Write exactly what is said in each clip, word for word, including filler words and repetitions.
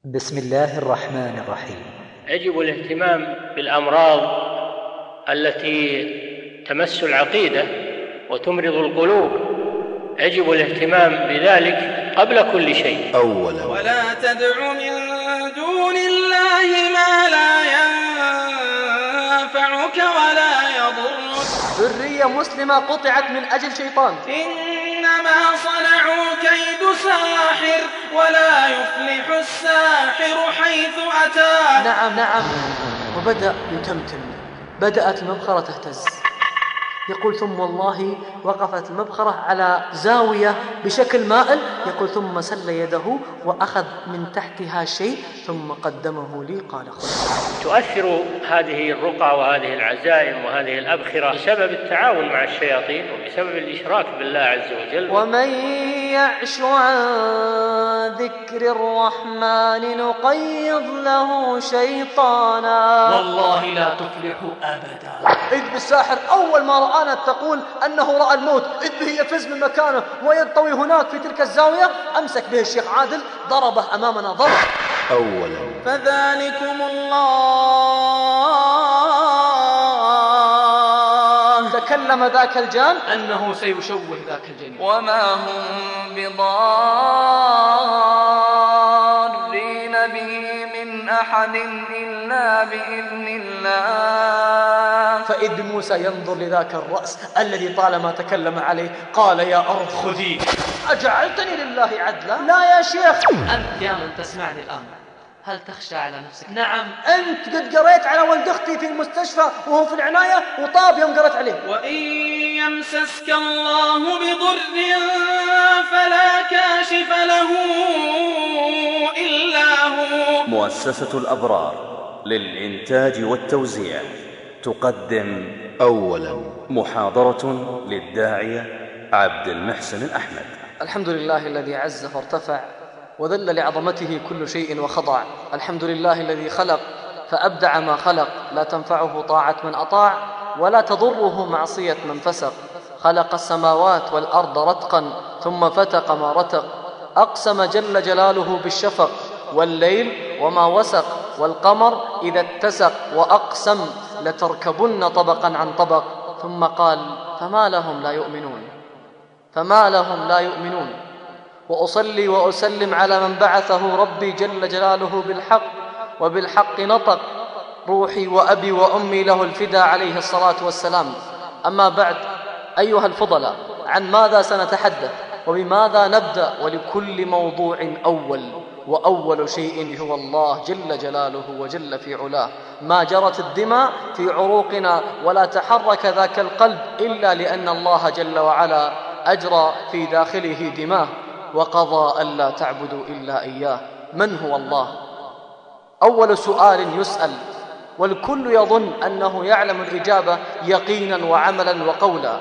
بسم الله الرحمن الرحيم. يجب الاهتمام بالأمراض التي تمس العقيدة وتمرض القلوب، يجب الاهتمام بذلك قبل كل شيء. أولا، ولا تدع من دون الله ما لا ينفعك ولا يضرك. ذرية مسلمة قطعت من أجل شيطان. إنما صنعوا كيد ساحر ولا يفلح الساحر حيث أتى. نعم نعم. وبدأ يتمتم، بدأت المبخرة تهتز. يقول ثم والله وقفت المبخرة على زاوية بشكل مائل. يقول ثم سل يده وأخذ من تحتها شيء ثم قدمه لي قال خذ. تؤثر هذه الرقى وهذه العزائم وهذه الأبخرة بسبب التعاون مع الشياطين وبسبب الإشراك بالله عز وجل. ومن يعش عن ذكر الرحمن نقيض له شيطانا والله لا تفلح أبدا. إذ بالساحر أول ما رآنا تقول أنه رأى الموت، إذ به يفز من مكانه وينطوي هناك في تلك الزاوية. أمسك به الشيخ عادل ضربه أمامنا ضرب. أولا، فذلكم الله تكلم ذاك الجان أنه سيشوه ذاك الجنين وما هم بضارين به من أحد إلا بإذن الله. فإذ موسى ينظر لذاك الرأس الذي طالما تكلم عليه قال يا أرض خذي. أجعلتني لله عدلا؟ لا يا شيخ. أنت يا من تسمعني الآن، هل تخشى على نفسك؟ نعم. أنت قد قريت على ولد أختي في المستشفى وهو في العناية وطاب يوم قريت عليه. وإن يمسسك الله بضر فلا كاشف له إلا هو. مؤسسة الأبرار للإنتاج والتوزيع تقدم أولا محاضرة للداعية عبد المحسن الأحمد. الحمد لله الذي عز فارتفع وذل لعظمته كل شيء وخضع. الحمد لله الذي خلق فأبدع ما خلق، لا تنفعه طاعة من أطاع ولا تضره معصية من فسق. خلق السماوات والأرض رتقا ثم فتق ما رتق. أقسم جل جلاله بالشفق والليل وما وسق والقمر إذا اتسق. وأقسم لتركبن طبقا عن طبق. ثم قال فما لهم لا يؤمنون، فما لهم لا يؤمنون. وأصلي وأسلم على من بعثه ربي جل جلاله بالحق وبالحق نطق. روحي وأبي وأمي له الفدا عليه الصلاة والسلام. أما بعد أيها الفضلاء، عن ماذا سنتحدث وبماذا نبدأ؟ ولكل موضوع أول، وأول شيء هو الله جل جلاله وجل في علاه. ما جرت الدماء في عروقنا ولا تحرك ذاك القلب إلا لأن الله جل وعلا أجرى في داخله دماء وقضى ألا تعبدوا إلا إياه. من هو الله؟ أول سؤال يسأل والكل يظن أنه يعلم الإجابة يقينا وعملا وقولا.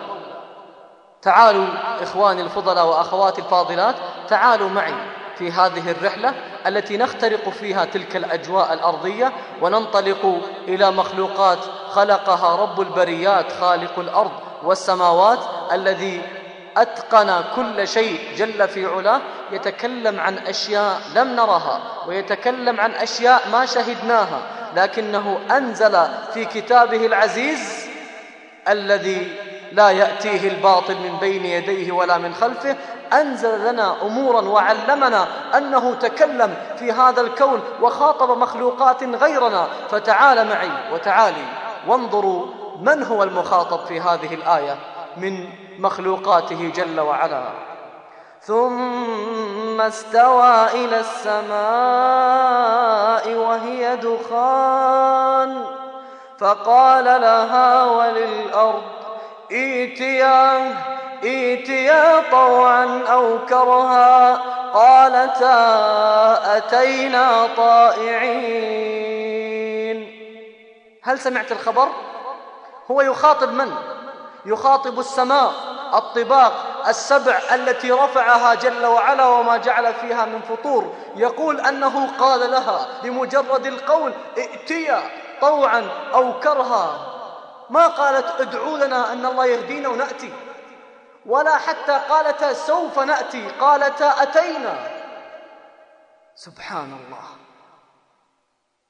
تعالوا إخواني الفضلاء وأخواتي الفاضلات، تعالوا معي في هذه الرحلة التي نخترق فيها تلك الأجواء الأرضية وننطلق إلى مخلوقات خلقها رب البريات خالق الأرض والسماوات الذي أتقن كل شيء جل في علاه. يتكلم عن أشياء لم نرها ويتكلم عن أشياء ما شهدناها، لكنه أنزل في كتابه العزيز الذي لا يأتيه الباطل من بين يديه ولا من خلفه. أنزل لنا أمورا وعلمنا أنه تكلم في هذا الكون وخاطب مخلوقات غيرنا. فتعال معي وتعالي وانظروا من هو المخاطب في هذه الآية من مخلوقاته جل وعلا. ثم استوى إلى السماء وهي دخان فقال لها وللأرض ائتيا ائتيا طوعا أو كرها قالتا أتينا طائعين. هل سمعت الخبر؟ هو يخاطب من؟ يخاطب السماء الطباق السبع التي رفعها جل وعلا وما جعل فيها من فطور. يقول أنه قال لها بمجرد القول ائتيا طوعا أو كرها. ما قالت ادعوا لنا أن الله يهدينا ونأتي، ولا حتى قالتا سوف نأتي، قالتا أتينا. سبحان الله.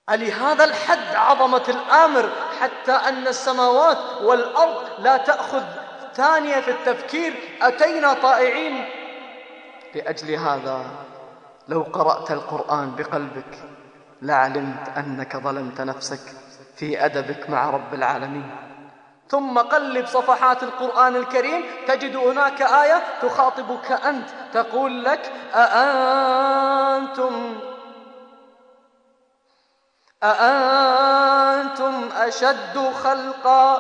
ألهذا الحد عظمة الآمر حتى أن السماوات والأرض لا تأخذ ثانية في التفكير، أتينا طائعين. لأجل هذا لو قرأت القرآن بقلبك لعلمت أنك ظلمت نفسك في أدبك مع رب العالمين. ثم قلب صفحات القرآن الكريم تجد هناك آية تخاطبك أنت، تقول لك: أأنتم أأنتم أشد خلقا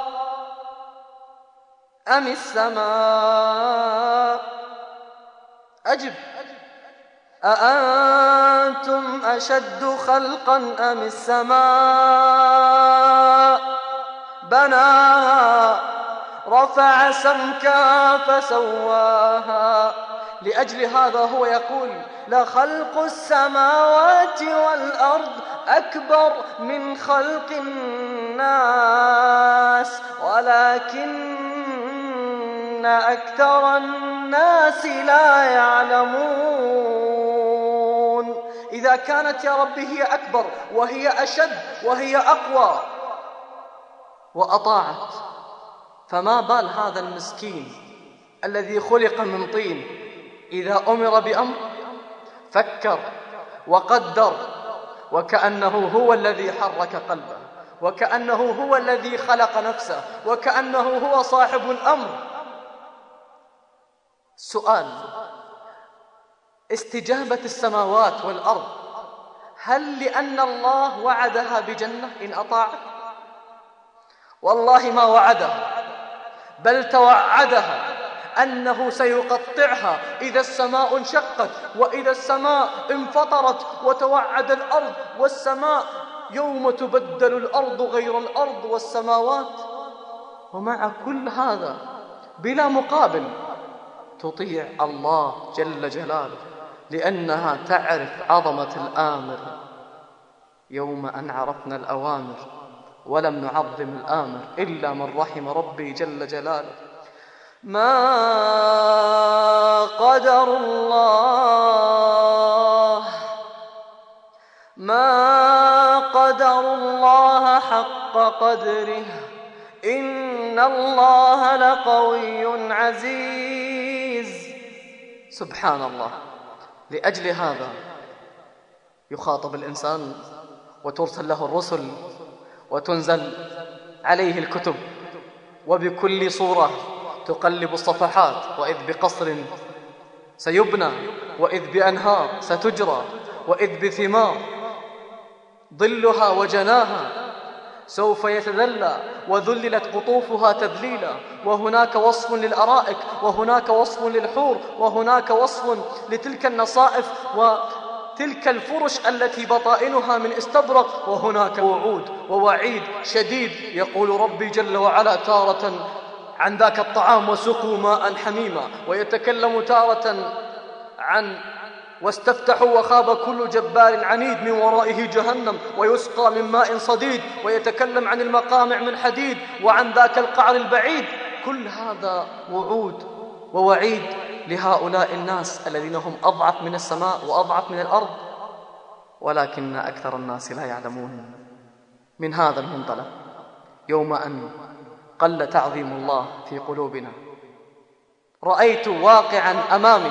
أم السماء؟ أجب. أأنتم أشد خلقا أم السماء؟ بناها رفع سمكها فسواها. لأجل هذا هو يقول: لخلق السماوات والأرض أكبر من خلق الناس ولكن أكثر الناس لا يعلمون. إذا كانت يا رب هي أكبر وهي أشد وهي أقوى وأطاعت، فما بال هذا المسكين الذي خلق من طين إذا أمر بأمر فكر وقدر، وكأنه هو الذي حرك قلبه، وكأنه هو الذي خلق نفسه، وكأنه هو صاحب الأمر. سؤال: استجابة السماوات والأرض هل لأن الله وعدها بجنة إن أطاعت؟ والله ما وعدها، بل توعدها أنه سيقطعها إذا السماء انشقت وإذا السماء انفطرت، وتوعد الأرض والسماء يوم تبدل الأرض غير الأرض والسماوات. ومع كل هذا بلا مقابل تطيع الله جل جلاله، لأنها تعرف عظمة الآمر. يوم أن عرفنا الأوامر ولم نعظم الآمر إلا من رحم ربي جل جلاله. ما قدر الله ما قدر الله حق قدره إن الله لقوي عزيز. سبحان الله. لأجل هذا يخاطب الإنسان وترسل له الرسل وتنزل عليه الكتب، وبكل صورة تقلب الصفحات، وإذ بقصر سيبنى، وإذ بأنهار ستجرى، وإذ بثمار ظلها وجناها سوف يتذلى وذللت قطوفها تذليلا. وهناك وصف للأرائك، وهناك وصف للحور، وهناك وصف لتلك النصائف وتلك الفرش التي بطائنها من استبرق. وهناك وعود ووعيد شديد. يقول ربي جل وعلا تارة عن ذاك الطعام: وسقوا ماء حميما، ويتكلم تارة عن واستفتحوا وخاب كل جبار عنيد من ورائه جهنم ويسقى من ماء صديد، ويتكلم عن المقامع من حديد وعن ذاك القعر البعيد. كل هذا وعود ووعيد لهؤلاء الناس الذين هم أضعف من السماء وأضعف من الأرض، ولكن أكثر الناس لا يعلمون. من هذا المنطلق يوم أن قل تعظيم الله في قلوبنا، رأيت واقعا أمامي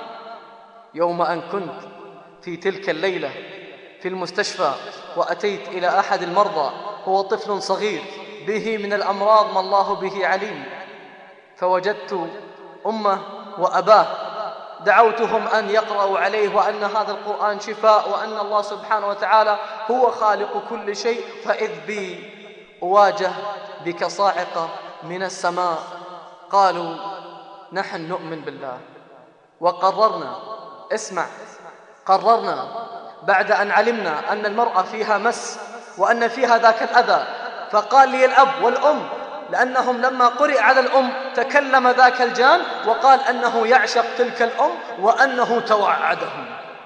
يوم أن كنت في تلك الليلة في المستشفى، وأتيت إلى أحد المرضى، هو طفل صغير به من الأمراض ما الله به عليم، فوجدت أمه وأباه، دعوتهم أن يقرأوا عليه وأن هذا القرآن شفاء وأن الله سبحانه وتعالى هو خالق كل شيء. فإذ بي أواجه بك صاعقة من السماء. قالوا: نحن نؤمن بالله وقررنا، اسمع، قررنا بعد أن علمنا أن المرأة فيها مس وأن فيها ذاك الأذى. فقال لي الأب والأم، لأنهم لما قرئ على الأم تكلم ذاك الجان وقال أنه يعشق تلك الأم وأنه توعدهم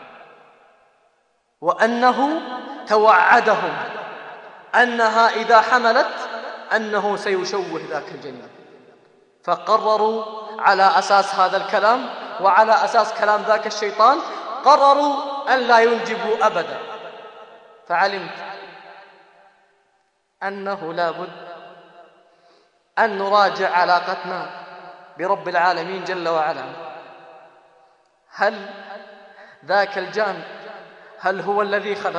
وأنه توعدهم أنها إذا حملت أنه سيشوه ذاك الجنين. فقرروا على أساس هذا الكلام وعلى أساس كلام ذاك الشيطان، قرروا أن لا ينجبوا أبدا. فعلمت أنه لا بد أن نراجع علاقتنا برب العالمين جل وعلا. هل ذاك الجان هل هو الذي خلق؟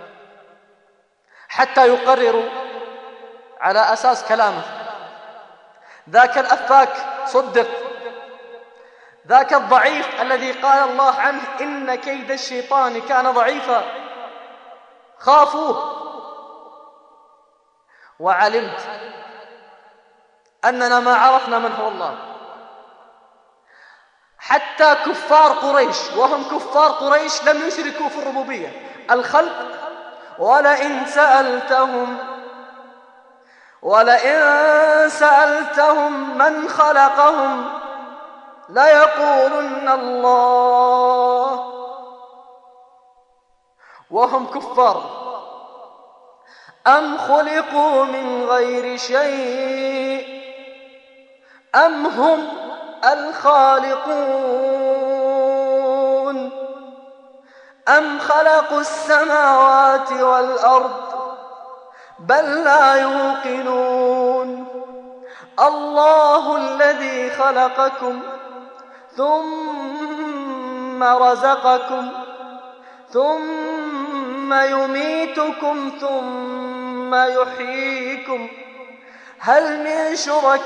حتى يقرر على أساس كلامه. ذاك الأفاك صدق، ذاك الضعيف الذي قال الله عنه إن كيد الشيطان كان ضعيفا خافوه. وعلمت أننا ما عرفنا من هو الله. حتى كفار قريش وهم كفار قريش لم يشركوا في الربوبية الخلق. ولئن سألتهم ولئن سألتهم من خلقهم ليقولن الله وهم كفار. أم خلقوا من غير شيء أم هم الخالقون أم خلقوا السماوات والأرض بل لا يوقنون. الله الذي خلقكم ثم رزقكم ثم يميتكم ثم يحييكم هل من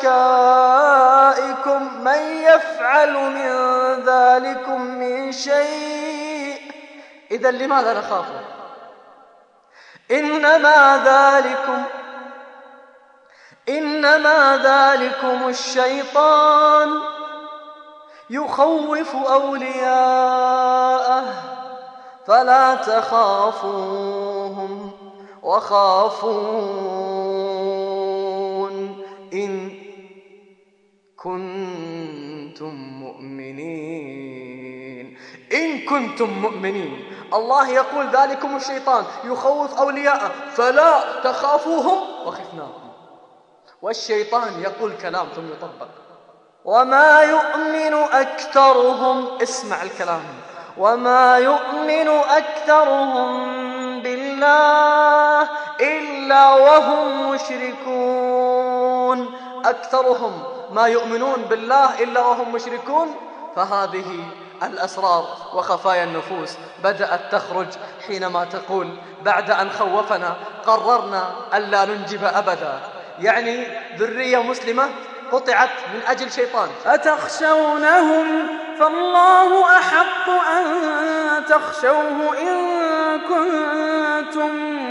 شركائكم من يفعل من ذلكم من شيء؟ إذن لماذا نخاف؟ إنما ذلكم إنما ذلكم الشيطان يخوف أولياءه فلا تخافوهم وخافون إن كنتم مؤمنين. إن كنتم مؤمنين. الله يقول ذلكم الشيطان يخوف أولياءه فلا تخافوهم وخفناهم. والشيطان يقول كلام ثم يطبق. وما يؤمن أكثرهم، اسمع الكلام، وما يؤمن أكثرهم بالله إلا وهم مشركون. أكثرهم ما يؤمنون بالله إلا وهم مشركون. فهذه الأسرار وخفايا النفوس بدأت تخرج حينما تقول بعد أن خوفنا قررنا ألا ننجب أبدا. يعني ذرية مسلمة قطعت من أجل شيطان. أتخشونهم فالله أحق أن تخشوه إن كنتم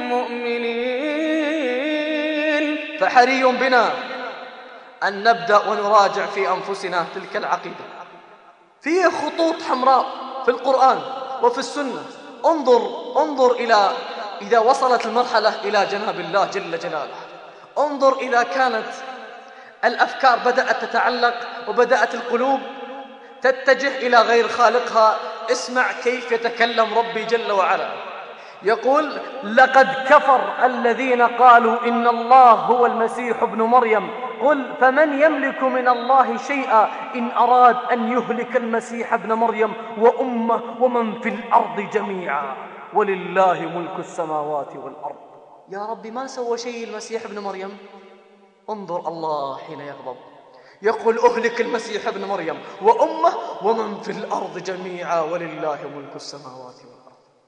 مؤمنين. فحري بنا أن نبدأ ونراجع في أنفسنا تلك العقيدة. فيه خطوط حمراء في القرآن وفي السنة. انظر انظر إلى إذا وصلت المرحلة إلى جناب الله جل جلاله. انظر إذا كانت الأفكار بدأت تتعلق وبدأت القلوب تتجه إلى غير خالقها. اسمع كيف يتكلم ربي جل وعلا. يقول لقد كفر الذين قالوا إن الله هو المسيح ابن مريم قل فمن يملك من الله شيئا إن أراد أن يهلك المسيح ابن مريم وأمه ومن في الأرض جميعا ولله ملك السماوات والأرض. يا ربي ما سوى شيء المسيح ابن مريم. انظر الله حين يغضب يقول أهلك المسيح ابن مريم وأمه ومن في الأرض جميعا ولله ملك السماوات والأرض.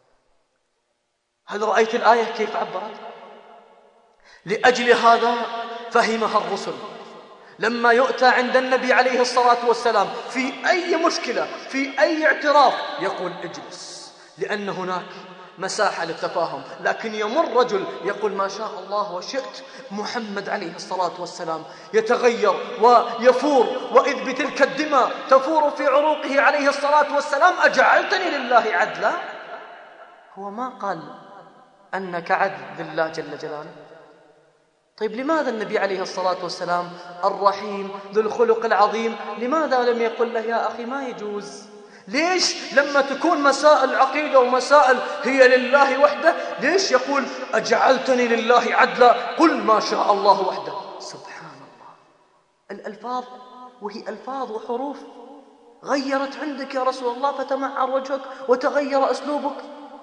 هل رأيت الآية كيف عبرت؟ لأجل هذا فهمها الرسل. لما يؤتى عند النبي عليه الصلاة والسلام في أي مشكلة في أي اعتراف يقول اجلس، لأن هناك مساحة للتفاهم. لكن يمر رجل يقول ما شاء الله وشئت، محمد عليه الصلاة والسلام يتغير ويفور، وإذ بتلك الدماء تفور في عروقه عليه الصلاة والسلام أجعلتني لله عدلا؟ هو ما قال أنك عدل لله جل جلاله. طيب لماذا النبي عليه الصلاة والسلام الرحيم ذو الخلق العظيم لماذا لم يقل له يا أخي ما يجوز؟ ليش لما تكون مسائل عقيدة ومسائل هي لله وحده ليش يقول أجعلتني لله عدلا؟ قل ما شاء الله وحده. سبحان الله، الألفاظ وهي ألفاظ وحروف غيرت عندك يا رسول الله فتمعر وجهك وتغير أسلوبك.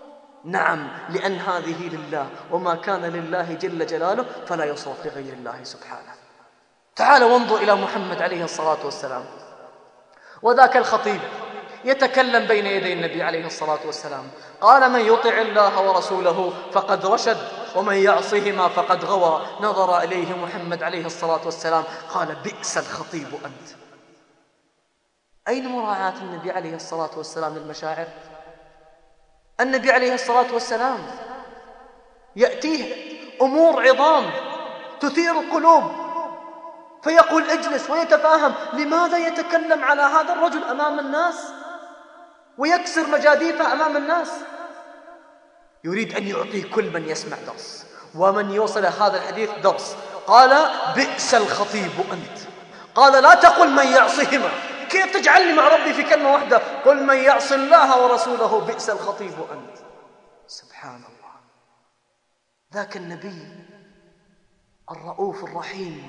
نعم، لأن هذه لله، وما كان لله جل جلاله فلا يصرف لغير الله سبحانه. تعالوا وانظروا إلى محمد عليه الصلاة والسلام، وذاك الخطيب يتكلم بين يدي النبي عليه الصلاة والسلام، قال: من يطع الله ورسوله فقد رشد ومن يعصهما فقد غوى. نظر إليه محمد عليه الصلاة والسلام قال: بئس الخطيب أنت. أين مراعاة النبي عليه الصلاة والسلام للمشاعر؟ النبي عليه الصلاة والسلام يأتيه أمور عظام تثير القلوب فيقول: اجلس، ويتفاهم لماذا يتكلم على هذا الرجل أمام الناس ويكسر مجاديفه أمام الناس. يريد أن يعطيه كل من يسمع درس، ومن يوصل هذا الحديث درس. قال: بئس الخطيب أنت. قال: لا تقل من يعصهما، كيف تجعلني مع ربي في كلمة واحدة؟ قل من يعص الله ورسوله بئس الخطيب أنت. سبحان الله، ذاك النبي الرؤوف الرحيم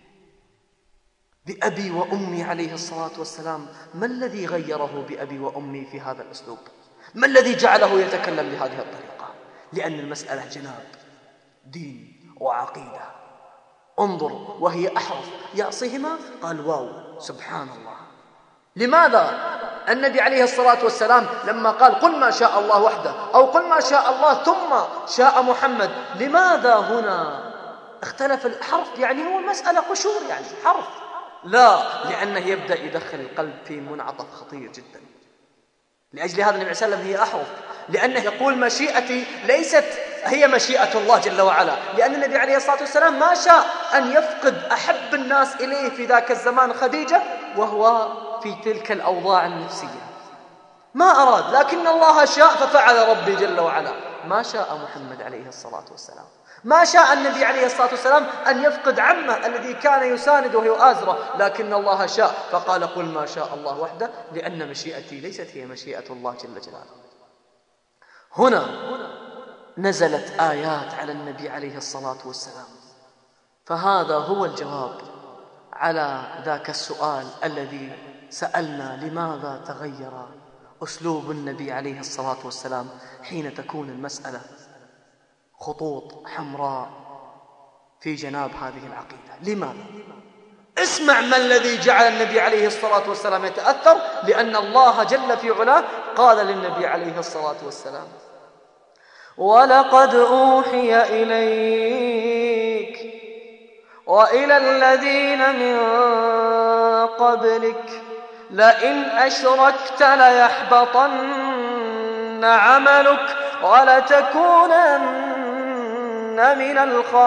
بأبي وأمي عليه الصلاة والسلام. ما الذي غيره بأبي وأمي في هذا الأسلوب؟ ما الذي جعله يتكلم بهذه الطريقة؟ لأن المسألة جناب دين وعقيدة. انظر، وهي أحرف يعصيهما، قال: واو، سبحان الله. لماذا النبي عليه الصلاة والسلام لما قال: قل ما شاء الله وحده، أو قل ما شاء الله ثم شاء محمد، لماذا هنا اختلف الحرف؟ يعني هو المسألة قشور، يعني حرف. لا، لأنه يبدأ يدخل القلب في منعطف خطير جدا. لأجل هذا النبي صلى الله عليه وسلم هي أحرف، لأنه يقول: مشيئتي ليست هي مشيئة الله جل وعلا. لأن النبي عليه الصلاة والسلام ما شاء أن يفقد أحب الناس إليه في ذاك الزمان خديجة وهو في تلك الأوضاع النفسية، ما أراد، لكن الله شاء ففعل ربي جل وعلا. ما شاء محمد عليه الصلاة والسلام، ما شاء النبي عليه الصلاة والسلام أن يفقد عمه الذي كان يسانده ويؤازره، لكن الله شاء فقال: قل ما شاء الله وحده، لأن مشيئتي ليست هي مشيئة الله جل جلاله. هنا نزلت آيات على النبي عليه الصلاة والسلام، فهذا هو الجواب على ذاك السؤال الذي سألنا: لماذا تغير أسلوب النبي عليه الصلاة والسلام حين تكون المسألة خطوط حمراء في جناب هذه العقيدة؟ لماذا؟ اسمع ما الذي جعل النبي عليه الصلاة والسلام يتأثر. لأن الله جل في علاه قال للنبي عليه الصلاة والسلام: ولقد أوحي إليك وإلى الذين من قبلك لئن أشركت ليحبطن عملك ولتكونن من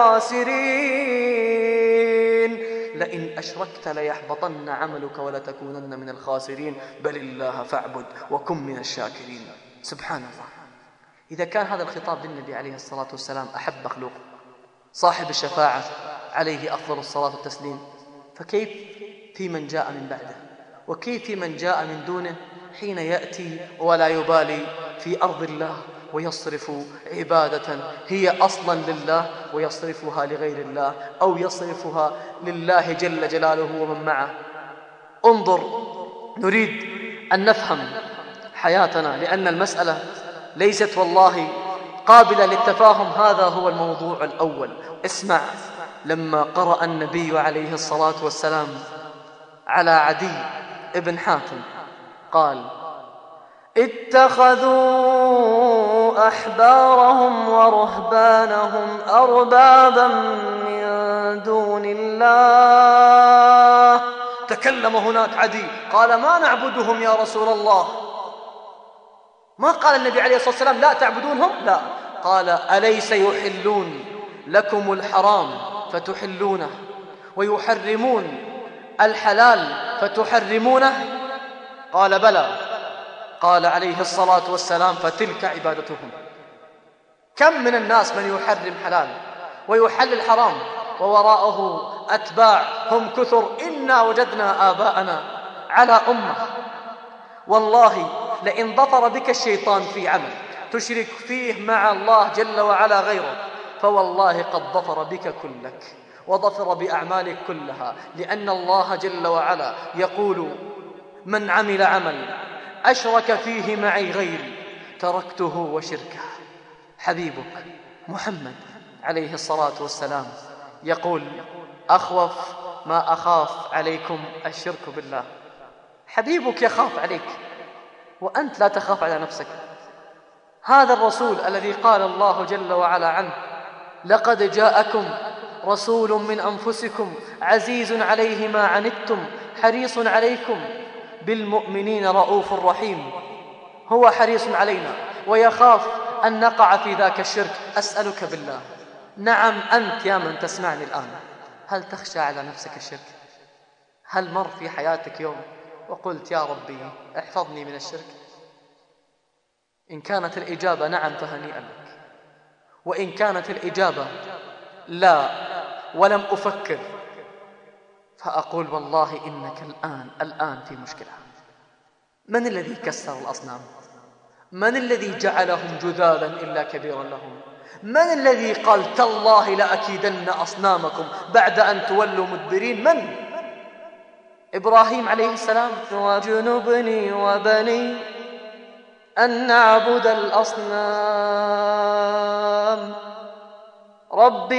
الخاسرين. لئن أشركت ليحبطن عملك ولتكونن من الخاسرين، بل الله فاعبد وكن من الشاكرين. سبحان الله. إذا كان هذا الخطاب للنبي عليه الصلاة والسلام أحب مخلوق صاحب الشفاعة عليه أفضل الصلاة والتسليم، فكيف في من جاء من بعده؟ وكيف في من جاء من دونه حين يأتي ولا يبالي في أرض الله ويصرف عبادة هي أصلا لله ويصرفها لغير الله، أو يصرفها لله جل جلاله ومن معه؟ انظر، نريد أن نفهم حياتنا، لأن المسألة ليست والله قابلة للتفاهم. هذا هو الموضوع الأول. اسمع، لما قرأ النبي عليه الصلاة والسلام على عدي ابن حاتم قال: اتخذوا أحبارهم ورهبانهم أربابا من دون الله. تكلم هناك عدي قال: ما نعبدهم يا رسول الله. ما قال النبي عليه الصلاة والسلام لا تعبدونهم، لا، قال: أليس يحلون لكم الحرام فتحلونه ويحرمون الحلال فتحرمونه؟ قال: بلى. قال عليه الصلاة والسلام: فتلك عبادتهم. كم من الناس من يحرم حلال ويحلل حرام ووراءه أتباع هم كثر. إنا وجدنا آباءنا على أمة. والله لئن ظفر بك الشيطان في عمل تشرك فيه مع الله جل وعلا غيره، فوالله قد ظفر بك كلك وظفر بأعمالك كلها. لأن الله جل وعلا يقول: من عمل عمل أشرك فيه معي غيري تركته وشركه. حبيبك محمد عليه الصلاة والسلام يقول: أخوف ما أخاف عليكم الشرك بالله. حبيبك يخاف عليك وأنت لا تخاف على نفسك. هذا الرسول الذي قال الله جل وعلا عنه: لقد جاءكم رسول من أنفسكم عزيز عليه ما عنتم حريص عليكم بالمؤمنين رؤوف رحيم. هو حريص علينا ويخاف أن نقع في ذاك الشرك. أسألك بالله، نعم أنت يا من تسمعني الآن، هل تخشى على نفسك الشرك؟ هل مر في حياتك يوم وقلت: يا ربي احفظني من الشرك؟ إن كانت الإجابة نعم فهنيئا لك، وإن كانت الإجابة لا ولم أفكر فأقول: والله إنك الآن الآن في مشكلة. من الذي كسر الأصنام؟ من الذي جعلهم جذاذا إلا كبيرا لهم؟ من الذي قال: تالله لأكيدن أصنامكم بعد أن تولوا مدبرين؟ من؟ إبراهيم عليه السلام: وجنبني وبني أن نعبد الأصنام رب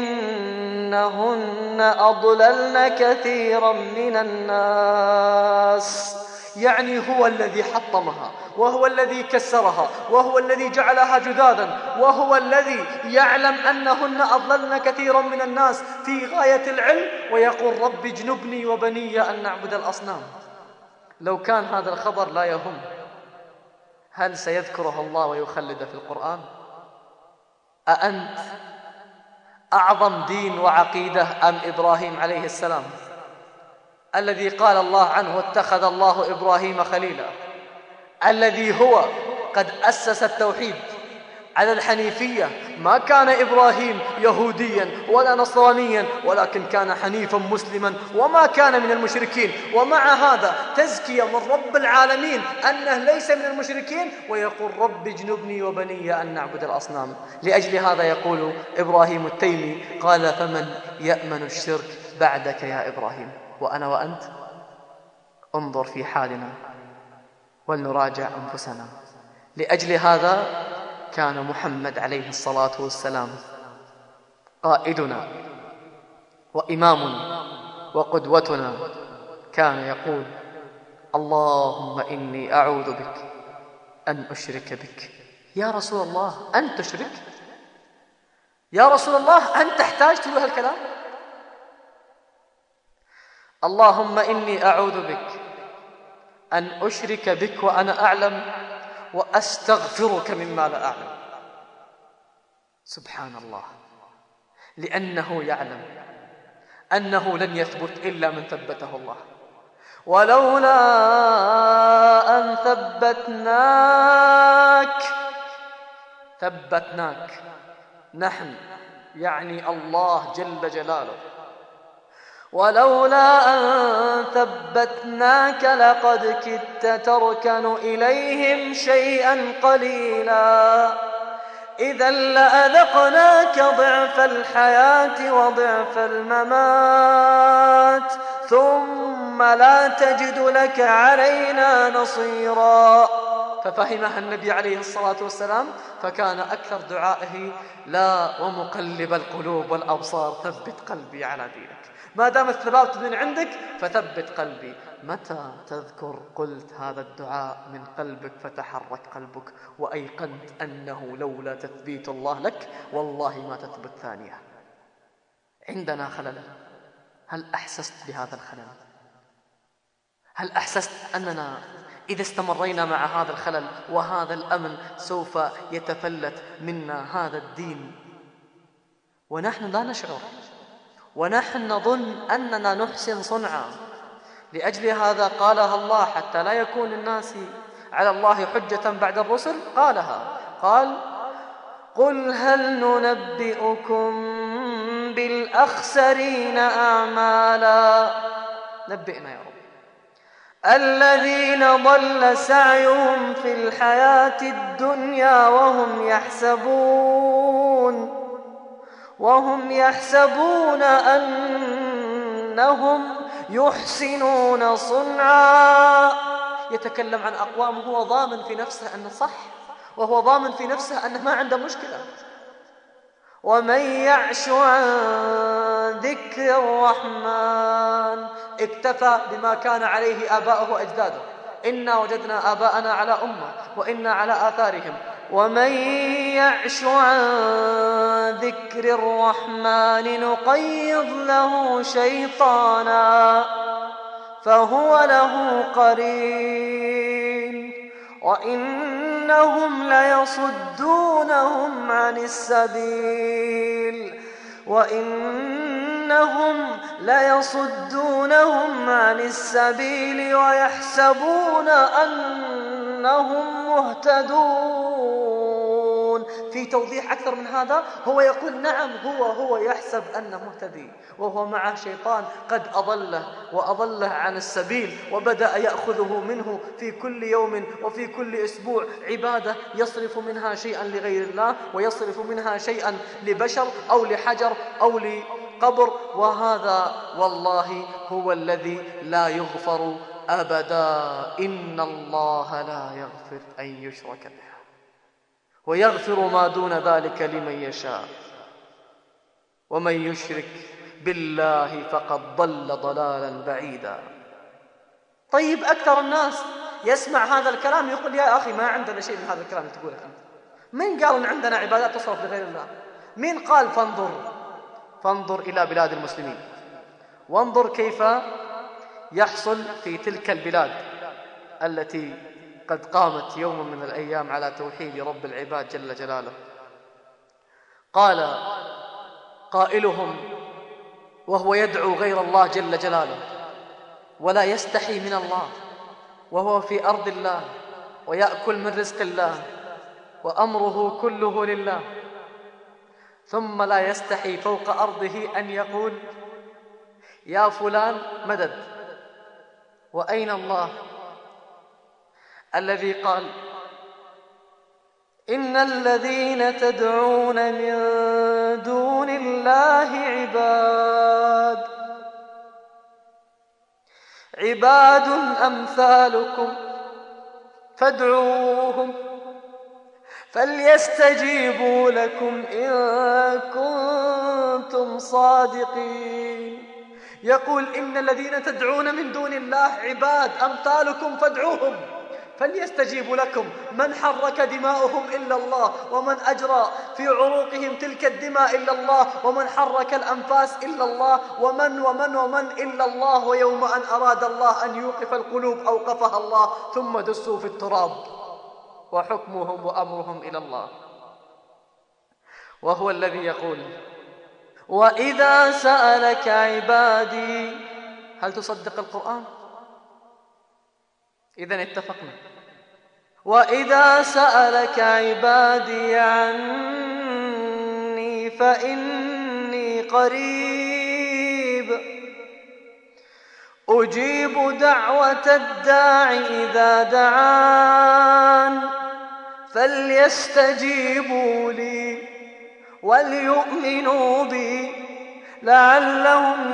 إنهن أضللن كثيرا من الناس. يعني هو الذي حطمها، وهو الذي كسرها، وهو الذي جعلها جذاذا، وهو الذي يعلم أنهن أضللن كثيرا من الناس في غاية العلم، ويقول: رب اجنبني وبني أن نعبد الأصنام. لو كان هذا الخبر لا يهم، هل سيذكره الله ويخلد في القرآن؟ أأنت أعظم دين وعقيدة أم إبراهيم عليه السلام الذي قال الله عنه: واتخذ الله إبراهيم خليلا، الذي هو قد أسس التوحيد على الحنيفية؟ ما كان إبراهيم يهوديا ولا نصرانيا، ولكن كان حنيفا مسلما وما كان من المشركين. ومع هذا تزكية من رب العالمين أنه ليس من المشركين، ويقول: رب اجنبني وبني أن نعبد الأصنام. لأجل هذا يقول إبراهيم التيمي قال: فمن يأمن الشرك بعدك يا إبراهيم؟ وأنا وأنت انظر في حالنا ولنراجع أنفسنا. لأجل هذا كان محمد عليه الصلاة والسلام قائدنا وإمامنا وقدوتنا، كان يقول: اللهم إني أعوذ بك أن أشرك بك. يا رسول الله أن تشرك؟ يا رسول الله أن تحتاج تقول هالكلام؟ اللهم إني أعوذ بك أن أشرك بك وأنا أعلم وأستغفرك مما لا أعلم. سبحان الله، لأنه يعلم أنه لن يثبت إلا من ثبته الله. ولولا أن ثبتناك ثبتناك نحن يعني الله جل جلاله، ولولا أن ثبتناك لقد كدت تركن إليهم شيئا قليلا إذا لأذقناك ضعف الحياة وضعف الممات ثم لا تجد لك علينا نصيرا. ففهمها النبي عليه الصلاة والسلام، فكان أكثر دعائه: لا ومقلب القلوب والأبصار ثبت قلبي على دينك. ما دام الثبات من عندك فثبت قلبي. متى تذكر قلت هذا الدعاء من قلبك فتحرك قلبك وأيقنت أنه لولا تثبيت الله لك والله ما تثبت ثانية. عندنا خلل، هل أحسست بهذا الخلل؟ هل أحسست أننا إذا استمرينا مع هذا الخلل وهذا الأمن سوف يتفلت منا هذا الدين ونحن لا نشعر، ونحن نظن أننا نحسن صنعا؟ لأجل هذا قالها الله حتى لا يكون الناس على الله حجة بعد الرسل. قالها قال: قل هل ننبئكم بالأخسرين أعمالا. نبئنا يا رب. الذين ضل سعيهم في الحياة الدنيا وهم يحسبون وهم يحسبون أنهم يحسنون صنعا. يتكلم عن أقوام هو ضامن في نفسه أنه صح، وهو ضامن في نفسه أنه ما عنده مشكلة. ومن يعش عن ذكر الرحمن اكتفى بما كان عليه آباؤه وأجداده. إنا وجدنا آباءنا على أمة وإنا على آثارهم. ومن يعش عن ذكر الرحمن نقيض له شيطانا فهو له قرين وإنهم ليصدونهم عن السبيل وإنهم ليصدونهم عن السبيل ويحسبون أنهم مهتدون. في توضيح أكثر من هذا هو يقول نعم هو هو يحسب أنه مهتدي وهو معه شيطان قد أضله وأضله عن السبيل وبدأ يأخذه منه في كل يوم وفي كل أسبوع عبادة يصرف منها شيئا لغير الله ويصرف منها شيئا لبشر أو لحجر أو لقبر. وهذا والله هو الذي لا يغفر أبدا. إن الله لا يغفر أن يشرك به ويغفر ما دون ذلك لمن يشاء ومن يشرك بالله فقد ضل ضلالا بعيدا. طيب أكثر الناس يسمع هذا الكلام يقول يا أخي ما عندنا شيء من هذا الكلام اللي تقوله أنت. من قال إن عندنا عبادات تصرف لغير الله؟ من قال فانظر فانظر إلى بلاد المسلمين وانظر كيف يحصل في تلك البلاد التي قد قامت يوم من الأيام على توحيد رب العباد جل جلاله. قال قائلهم وهو يدعو غير الله جل جلاله ولا يستحي من الله وهو في أرض الله ويأكل من رزق الله وأمره كله لله ثم لا يستحي فوق أرضه أن يقول يا فلان مدد. وأين الله الذي قال إن الذين تدعون من دون الله عباد عباد أمثالكم فادعوهم فليستجيبوا لكم إن كنتم صادقين. يقول إن الذين تدعون من دون الله عباد أمثالكم فادعوهم فليستجيبوا لكم. من حرك دماؤهم إلا الله ومن أجرى في عروقهم تلك الدماء إلا الله ومن حرك الأنفاس إلا الله ومن ومن ومن إلا الله. ويوم أن أراد الله أن يوقف القلوب أوقفها الله ثم دسوا في التراب وحكمهم وأمرهم إلى الله. وهو الذي يقول وإذا سألك عبادي. هل تصدق القرآن؟ إذن اتفقنا. وإذا سألك عبادي عني فإني قريب أجيب دعوة الداع إذا دعان فليستجيبوا لي وليؤمنوا بي لعلهم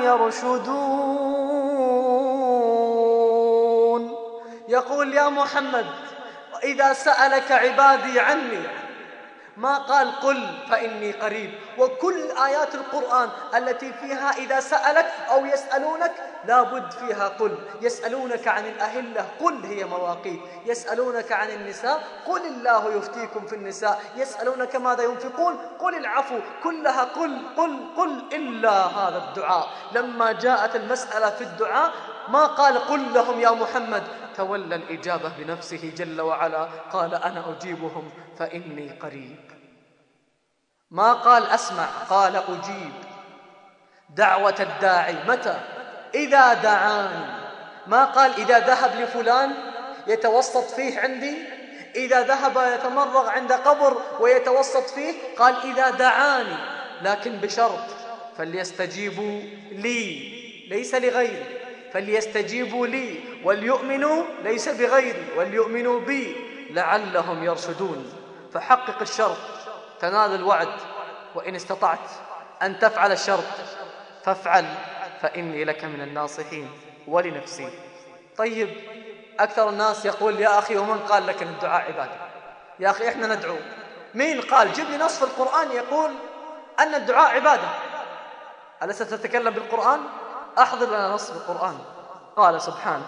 يرشدون. يقول يا محمد إذا سألك عبادي عني ما قال قل فإني قريب. وكل آيات القرآن التي فيها إذا سألك أو يسألونك لابد فيها قل. يسألونك عن الأهلة قل هي مواقيت. يسألونك عن النساء قل الله يفتيكم في النساء. يسألونك ماذا ينفقون قل العفو. كلها قل قل قل إلا هذا الدعاء. لما جاءت المسألة في الدعاء ما قال قل لهم يا محمد، تولى الإجابة بنفسه جل وعلا قال أنا أجيبهم فإني قريب. ما قال أسمع، قال أجيب دعوة الداعي. متى؟ إذا دعاني. ما قال إذا ذهب لفلان يتوسط فيه عندي، إذا ذهب يتمرغ عند قبر ويتوسط فيه، قال إذا دعاني، لكن بشرط فليستجيبوا لي ليس لغيري، فليستجيبوا لي وليؤمنوا ليس بغيري، وليؤمنوا بي لعلهم يرشدون. فحقق الشرط تنال الوعد، وإن استطعت أن تفعل الشرط فافعل فإني لك من الناصحين ولنفسي. طيب، أكثر الناس يقول يا أخي ومن قال لك أن الدعاء عبادة؟ يا أخي إحنا ندعو. مين قال؟ جيب لي نص في القرآن يقول أن الدعاء عبادة. ألست تتكلم بالقرآن؟ أحضر لنا نص في القرآن. قال سبحانه: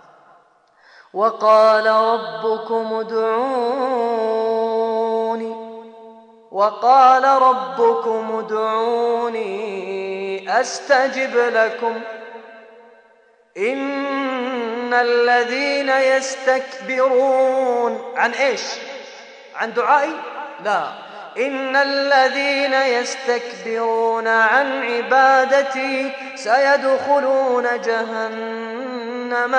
وقال ربكم ادعوني وقال ربكم ادعوني أستجب لكم إن الذين يستكبرون عن إيش؟ عن دعائي؟ لا، إن الذين يستكبرون عن عبادتي سيدخلون جهنم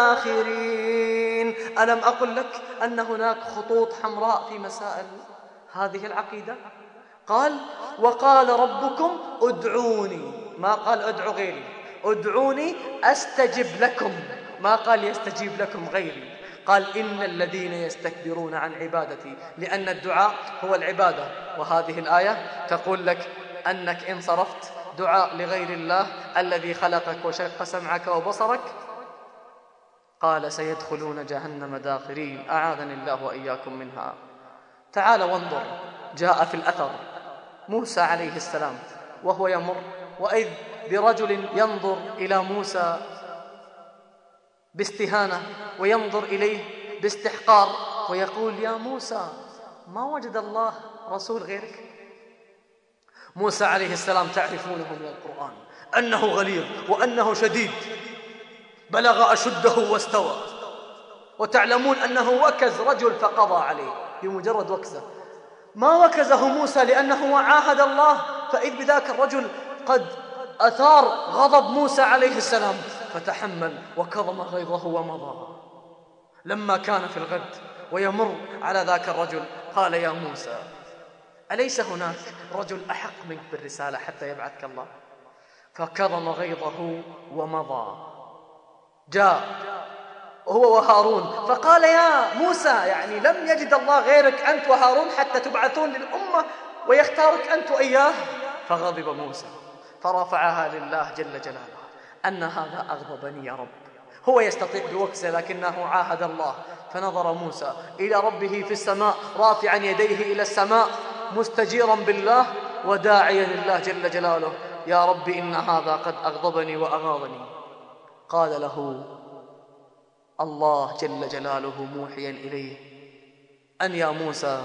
داخرين. ألم أقل لك أن هناك خطوط حمراء في مسائل هذه العقيدة؟ قال: وقال ربكم ادعوني، ما قال ادعوا غيري، ادعوني أستجب لكم، ما قال يستجيب لكم غيري. قال: إن الذين يستكبرون عن عبادتي، لأن الدعاء هو العبادة. وهذه الآية تقول لك أنك إن صرفت دعاء لغير الله الذي خلقك وشق سمعك وبصرك، قال سيدخلون جهنم داخرين، أعاذني الله وإياكم منها. تعال وانظر، جاء في الأثر موسى عليه السلام وهو يمر، وإذ برجل ينظر إلى موسى باستهانة وينظر إليه باستحقار ويقول: يا موسى ما وجد الله رسول غيرك. موسى عليه السلام تعرفونه من القرآن أنه غليظ وأنه شديد، بلغ أشده واستوى، وتعلمون أنه وكز رجل فقضى عليه بمجرد وكزه. ما وكزه موسى لأنه عاهد الله، فإذ بذاك الرجل قد أثار غضب موسى عليه السلام فتحمل وكظم غيظه ومضى. لما كان في الغد ويمر على ذاك الرجل قال: يا موسى أليس هناك رجل أحق منك بالرسالة حتى يبعثك الله؟ فكظم غيظه ومضى. جاء هو وهارون فقال: يا موسى يعني لم يجد الله غيرك أنت وهارون حتى تبعثون للأمة ويختارك أنت وإياه؟ فغضب موسى فرفعها لله جل جلاله أن هذا أغضبني يا رب. هو يستطيع بوكسه لكنه عاهد الله. فنظر موسى إلى ربه في السماء رافعا يديه إلى السماء مستجيرا بالله وداعيا لله جل جلاله: يا رب إن هذا قد أغضبني وأغاظني. قال له الله جل جلاله موحيا إليه أن يا موسى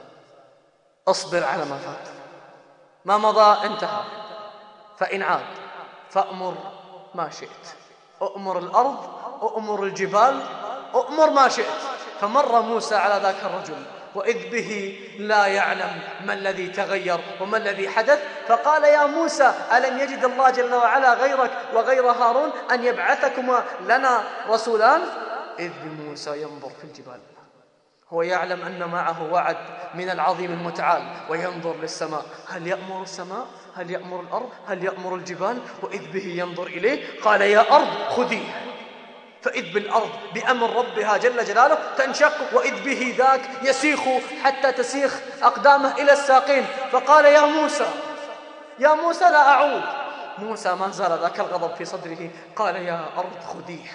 اصبر على ما فات، ما مضى انتهى، فإن عاد فأمر ما شئت، أؤمر الأرض، أؤمر الجبال، أؤمر ما شئت. فمر موسى على ذاك الرجل وإذ به لا يعلم ما الذي تغير وما الذي حدث، فقال: يا موسى ألم يجد الله جل وعلا غيرك وغير هارون أن يبعثكما لنا رسولان؟ إذ بموسى ينظر في الجبال، هو يعلم أن معه وعد من العظيم المتعال، وينظر للسماء، هل يأمر السماء؟ هل يأمر الأرض؟ هل يأمر الجبال؟ وإذ به ينظر إليه قال: يا أرض خذيه. فإذ بالأرض بأمر ربها جل جلاله تنشق، وإذ به ذاك يسيخ حتى تسيخ أقدامه إلى الساقين. فقال: يا موسى يا موسى لا أعود. موسى ما زال ذاك الغضب في صدره، قال: يا أرض خذيه.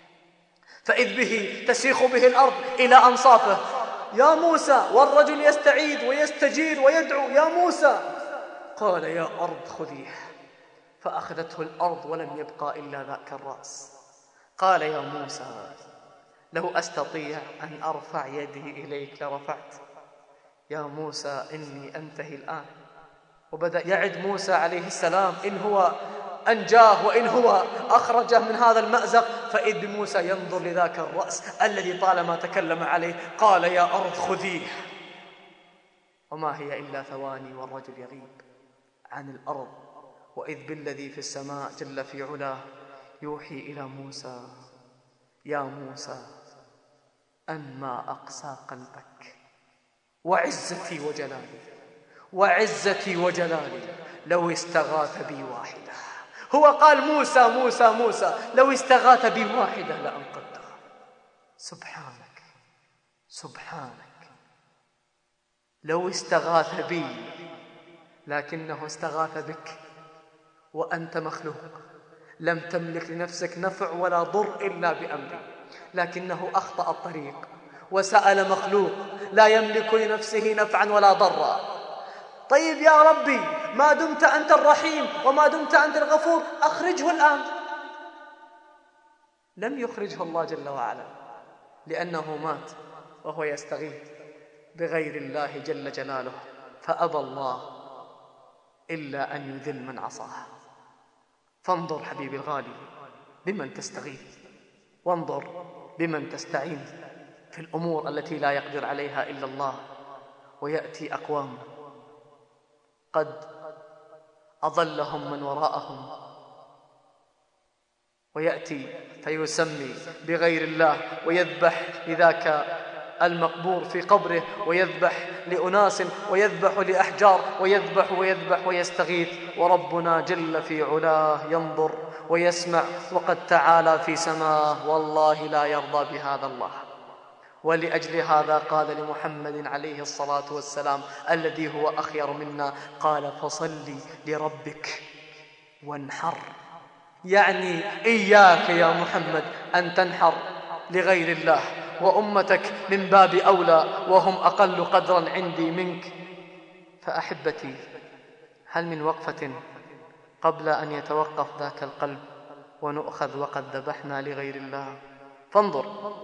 فإذ به تسيخ به الأرض إلى أنصافه. يا موسى، والرجل يستعيد ويستجير ويدعو: يا موسى. قال: يا أرض خذيه. فأخذته الأرض ولم يبقى إلا ذاك الرأس. قال: يا موسى لو أستطيع أن أرفع يدي إليك لرفعت. يا موسى إني أنتهي الآن. وبدأ يعد موسى عليه السلام إن هو أنجاه وإن هو أخرجه من هذا المأزق. فإذ بموسى ينظر لذاك الرأس الذي طالما تكلم عليه، قال: يا أرض خذيه. وما هي إلا ثواني والرجل يغيب عن الأرض، وإذ بالذي في السماء جل في علاه يوحي إلى موسى: يا موسى أن ما أقسى قلبك، وعزتي وجلالي وعزتي وجلالي لو استغاث بي واحدة. هو قال: موسى موسى موسى، لو استغاث بي واحدة لأنقذته. سبحانك سبحانك، لو استغاث بي، لكنه استغاث بك وأنت مخلوق، لم تملك لنفسك نفع ولا ضر إلا بأمري، لكنه أخطأ الطريق وسأل مخلوق لا يملك لنفسه نفعا ولا ضرا. طيب يا ربي، ما دمت أنت الرحيم وما دمت أنت الغفور أخرجه الآن. لم يخرجه الله جل وعلا لأنه مات وهو يستغيث بغير الله جل جلاله، فأبى الله إلا أن يذل من عصاه. فانظر حبيبي الغالي بمن تستغيث، وانظر بمن تستعين في الأمور التي لا يقدر عليها إلا الله. ويأتي أقوام قد أضلهم من وراءهم، ويأتي فيسمي بغير الله ويذبح لذاك المقبور في قبره، ويذبح لأناس، ويذبح لأحجار، ويذبح ويذبح ويستغيث، وربنا جل في علاه ينظر ويسمع وقد تعالى في سماه، والله لا يرضى بهذا الله. ولأجل هذا قال لمحمد عليه الصلاة والسلام الذي هو أخير منا، قال فصل لربك وانحر. يعني إياك يا محمد أن تنحر لغير الله، وأمتك من باب أولى وهم أقل قدرا عندي منك. فأحبتي، هل من وقفة قبل أن يتوقف ذاك القلب ونؤخذ وقد ذبحنا لغير الله؟ فانظر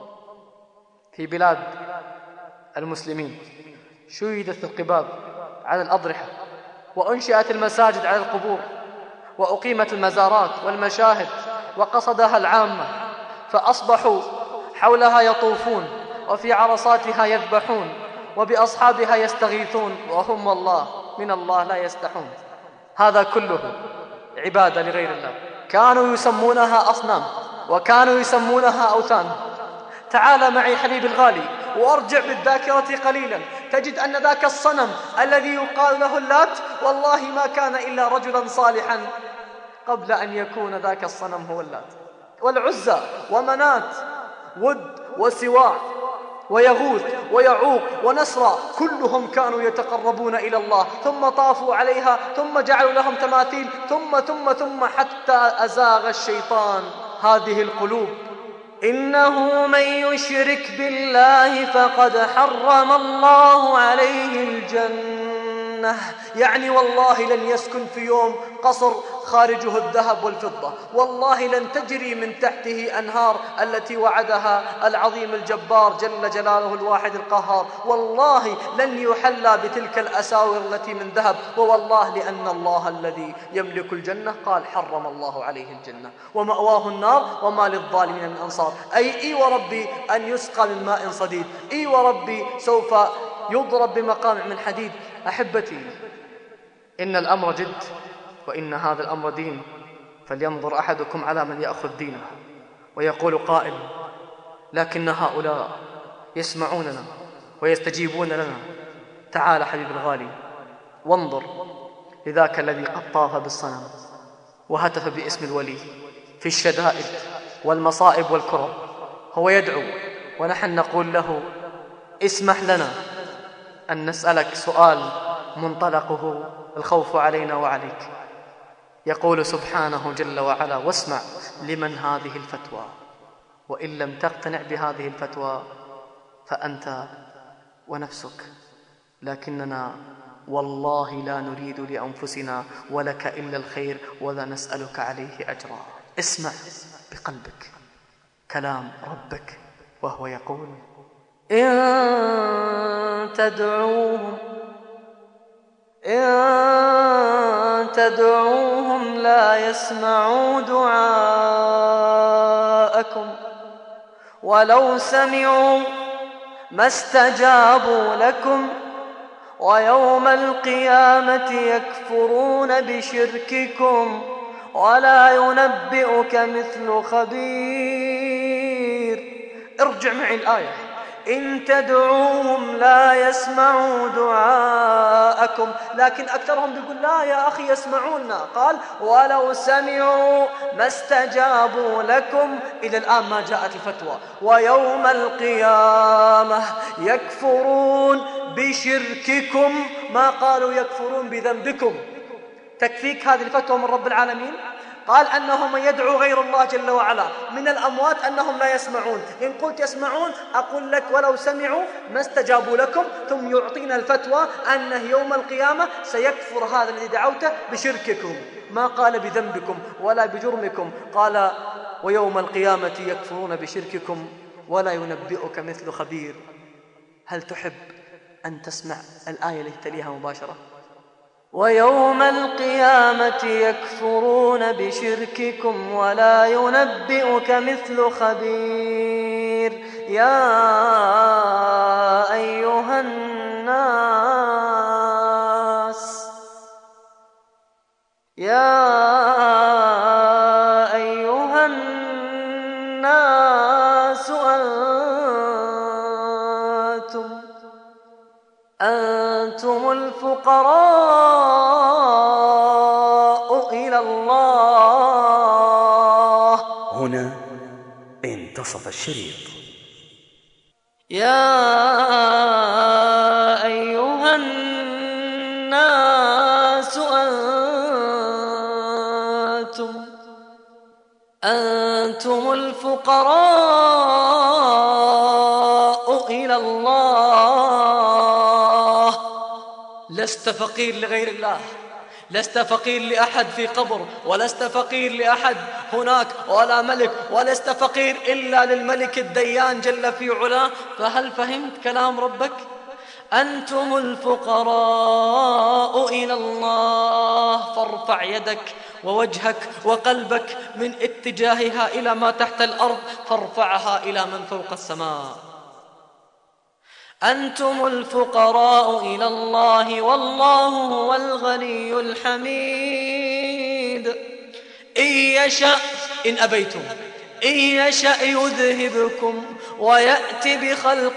في بلاد المسلمين شيدت القباب على الأضرحة، وأنشئت المساجد على القبور، وأقيمت المزارات والمشاهد وقصدها العامة، فأصبحوا حولها يطوفون وفي عرصاتها يذبحون وبأصحابها يستغيثون، وهم والله من الله لا يستحون. هذا كله عبادة لغير الله. كانوا يسمونها أصنام وكانوا يسمونها أوثان. تعال معي حبيبي الغالي وارجع بالذاكرة قليلا، تجد أن ذاك الصنم الذي يقال له اللات والله ما كان إلا رجلا صالحا قبل أن يكون ذاك الصنم هو اللات. والعزى ومنات ود وسواع ويغوث ويعوق ونسرى كلهم كانوا يتقربون إلى الله، ثم طافوا عليها، ثم جعلوا لهم تماثيل، ثم ثم ثم حتى أزاغ الشيطان هذه القلوب. إنه من يشرك بالله فقد حرم الله عليه الجنة، يعني والله لن يسكن في يوم قصر خارجه الذهب والفضة، والله لن تجري من تحته أنهار التي وعدها العظيم الجبار جل جلاله الواحد القهار، والله لن يحلى بتلك الأساور التي من ذهب، ووالله لأن الله الذي يملك الجنة قال حرم الله عليه الجنة ومأواه النار وما للظالمين من أنصار. أي إي وربي أن يسقى من ماء صديد، إي وربي سوف يضرب بمقامع من حديد. أحبتي، إن الأمر جد، وإن هذا الأمر دين، فلينظر أحدكم على من يأخذ دينه. ويقول قائل: لكن هؤلاء يسمعوننا ويستجيبون لنا. تعال حبيب الغالي وانظر لذاك الذي قد طاف بالصنم وهتف باسم الولي في الشدائد والمصائب والكرب، هو يدعو ونحن نقول له: اسمح لنا أن نسألك سؤال منطلقه الخوف علينا وعليك. يقول سبحانه جل وعلا: واسمع لمن هذه الفتوى، وإن لم تقتنع بهذه الفتوى فأنت ونفسك، لكننا والله لا نريد لأنفسنا ولك إلا الخير ولا نسألك عليه أجرا. اسمع بقلبك كلام ربك وهو يقول: إن تدعوهم إن تدعوهم لا يسمعوا دعاءكم ولو سمعوا ما استجابوا لكم ويوم القيامة يكفرون بشرككم ولا ينبئك مثل خبير. ارجع معي الآية: إن تدعوهم لا يسمعوا دعاءكم، لكن أكثرهم بيقول: لا يا أخي يسمعوننا. قال: ولو سمعوا ما استجابوا لكم. إلى الآن ما جاءت الفتوى. ويوم القيامة يكفرون بشرككم، ما قالوا يكفرون بذنبكم. تكفيك هذه الفتوى من رب العالمين؟ قال أنه من يدعو غير الله جل وعلا من الأموات أنهم لا يسمعون. إن قلت يسمعون أقول لك ولو سمعوا ما استجابوا لكم. ثم يعطينا الفتوى أنه يوم القيامة سيكفر هذا الذي دعوته بشرككم، ما قال بذنبكم ولا بجرمكم، قال ويوم القيامة يكفرون بشرككم ولا ينبئك مثل خبير. هل تحب أن تسمع الآية التي تليها مباشرة؟ ويوم القيامة يكفرون بشرككم ولا ينبئك مثل خبير. يا أيها الناس يا أيها الناس أنتم أنتم الفقراء إلى الله. هنا انتصف الشريط. يا أيها الناس أنتم أنتم الفقراء إلى الله. لست فقير لغير الله، لست فقير لأحد في قبر، ولست فقير لأحد هناك ولا ملك، ولست فقير إلا للملك الديان جل في علاه. فهل فهمت كلام ربك؟ أنتم الفقراء إلى الله. فارفع يدك ووجهك وقلبك من اتجاهها إلى ما تحت الأرض، فارفعها إلى من فوق السماء. أنتم الفقراء إلى الله والله هو الغني الحميد. إن يشأ، إن أبيتم، إن يشأ يذهبكم ويأتي بخلق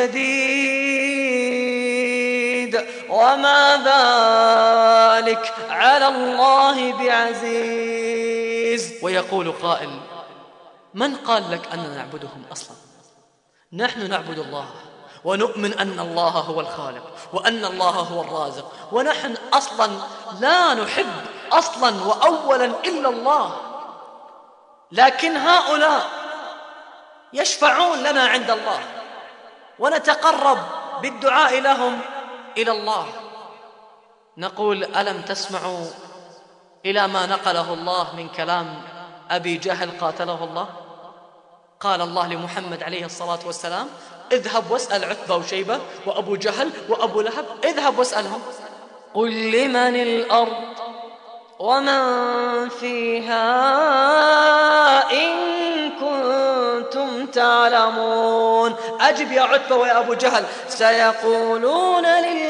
جديد وما ذلك على الله بعزيز. ويقول قائل: من قال لك أننا نعبدهم أصلا؟ نحن نعبد الله ونؤمن أن الله هو الخالق وأن الله هو الرازق، ونحن أصلا لا نحب أصلا وأولا إلا الله. لكن هؤلاء يشفعون لنا عند الله ونتقرب بالدعاء لهم إلى الله. نقول: ألم تسمعوا إلى ما نقله الله من كلام أبي جهل قاتله الله؟ قال الله لمحمد عليه الصلاة والسلام: اذهب واسأل عتبة وشيبة وأبو جهل وأبو لهب، اذهب واسألهم. قل لمن الأرض ومن فيها إن كنتم تعلمون. أجب يا عتبة ويا أبو جهل. سيقولون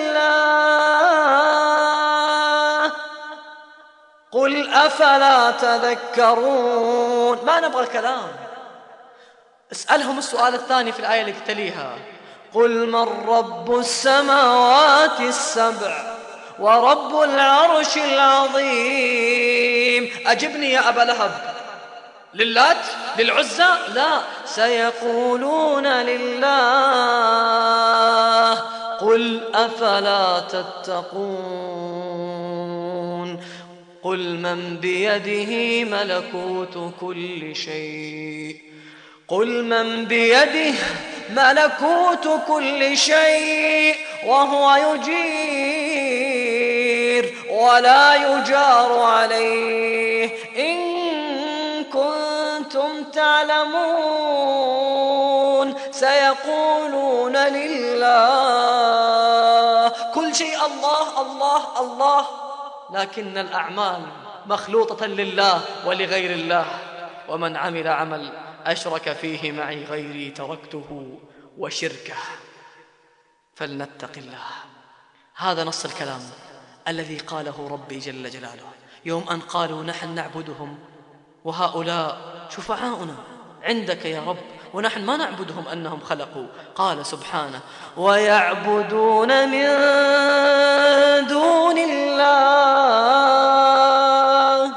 لله. قل أفلا تذكرون. ما نبغى الكلام، اسألهم السؤال الثاني في الآية التي تليها: قل من رب السماوات السبع ورب العرش العظيم. أجبني يا أبا لهب. للات؟ للعزى؟ لا، سيقولون لله. قل أفلا تتقون. قل من بيده ملكوت كل شيء قل من بيده ملكوت كل شيء وهو يجير ولا يجار عليه إن كنتم تعلمون. سيقولون لله. كل شيء الله الله الله، لكن الأعمال مخلوطة لله ولغير الله. ومن عمل عمل أشرك فيه معي غيري تركته وشركه. فلنتق الله. هذا نص الكلام الذي قاله ربي جل جلاله يوم أن قالوا: نحن نعبدهم وهؤلاء شفعاؤنا عندك يا رب، ونحن ما نعبدهم أنهم خلقوا. قال سبحانه: ويعبدون من دون الله.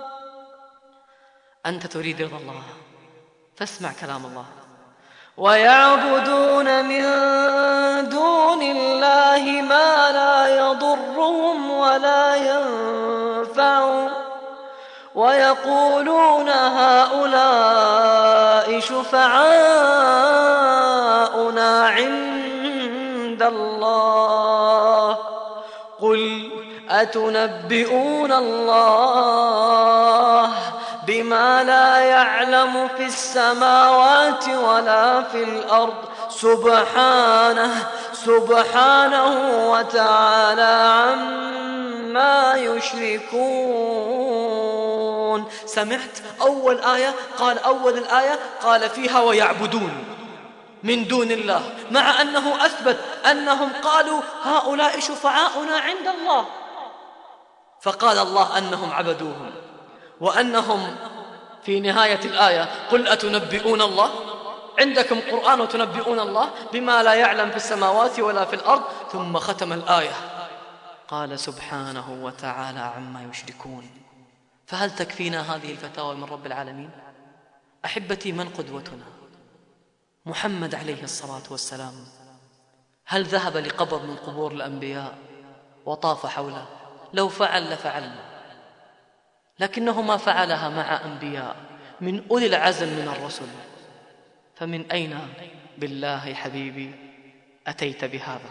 أنت تريد رضا الله فاسمع كلام الله. ويعبدون من دون الله ما لا يضرهم ولا ينفعهم ويقولون هؤلاء شفعاؤنا عند الله قل أتنبئون الله بما لا يعلم في السماوات ولا في الأرض سبحانه سبحانه وتعالى عما يشركون. سمعت أول آية قال أول الآية قال فيها ويعبدون من دون الله، مع أنه أثبت أنهم قالوا هؤلاء شفعاؤنا عند الله، فقال الله أنهم عبدوهم، وأنهم في نهاية الآية قل أتنبئون الله، عندكم قرآن وتنبئون الله بما لا يعلم في السماوات ولا في الأرض، ثم ختم الآية قال سبحانه وتعالى عما يشركون. فهل تكفينا هذه الفتاوى من رب العالمين؟ أحبتي، من قدوتنا؟ محمد عليه الصلاة والسلام. هل ذهب لقبر من قبور الأنبياء وطاف حوله؟ لو فعل لفعلنا، لكنه ما فعلها مع أنبياء من أولي العزم من الرسل. فمن أين بالله حبيبي أتيت بهذا؟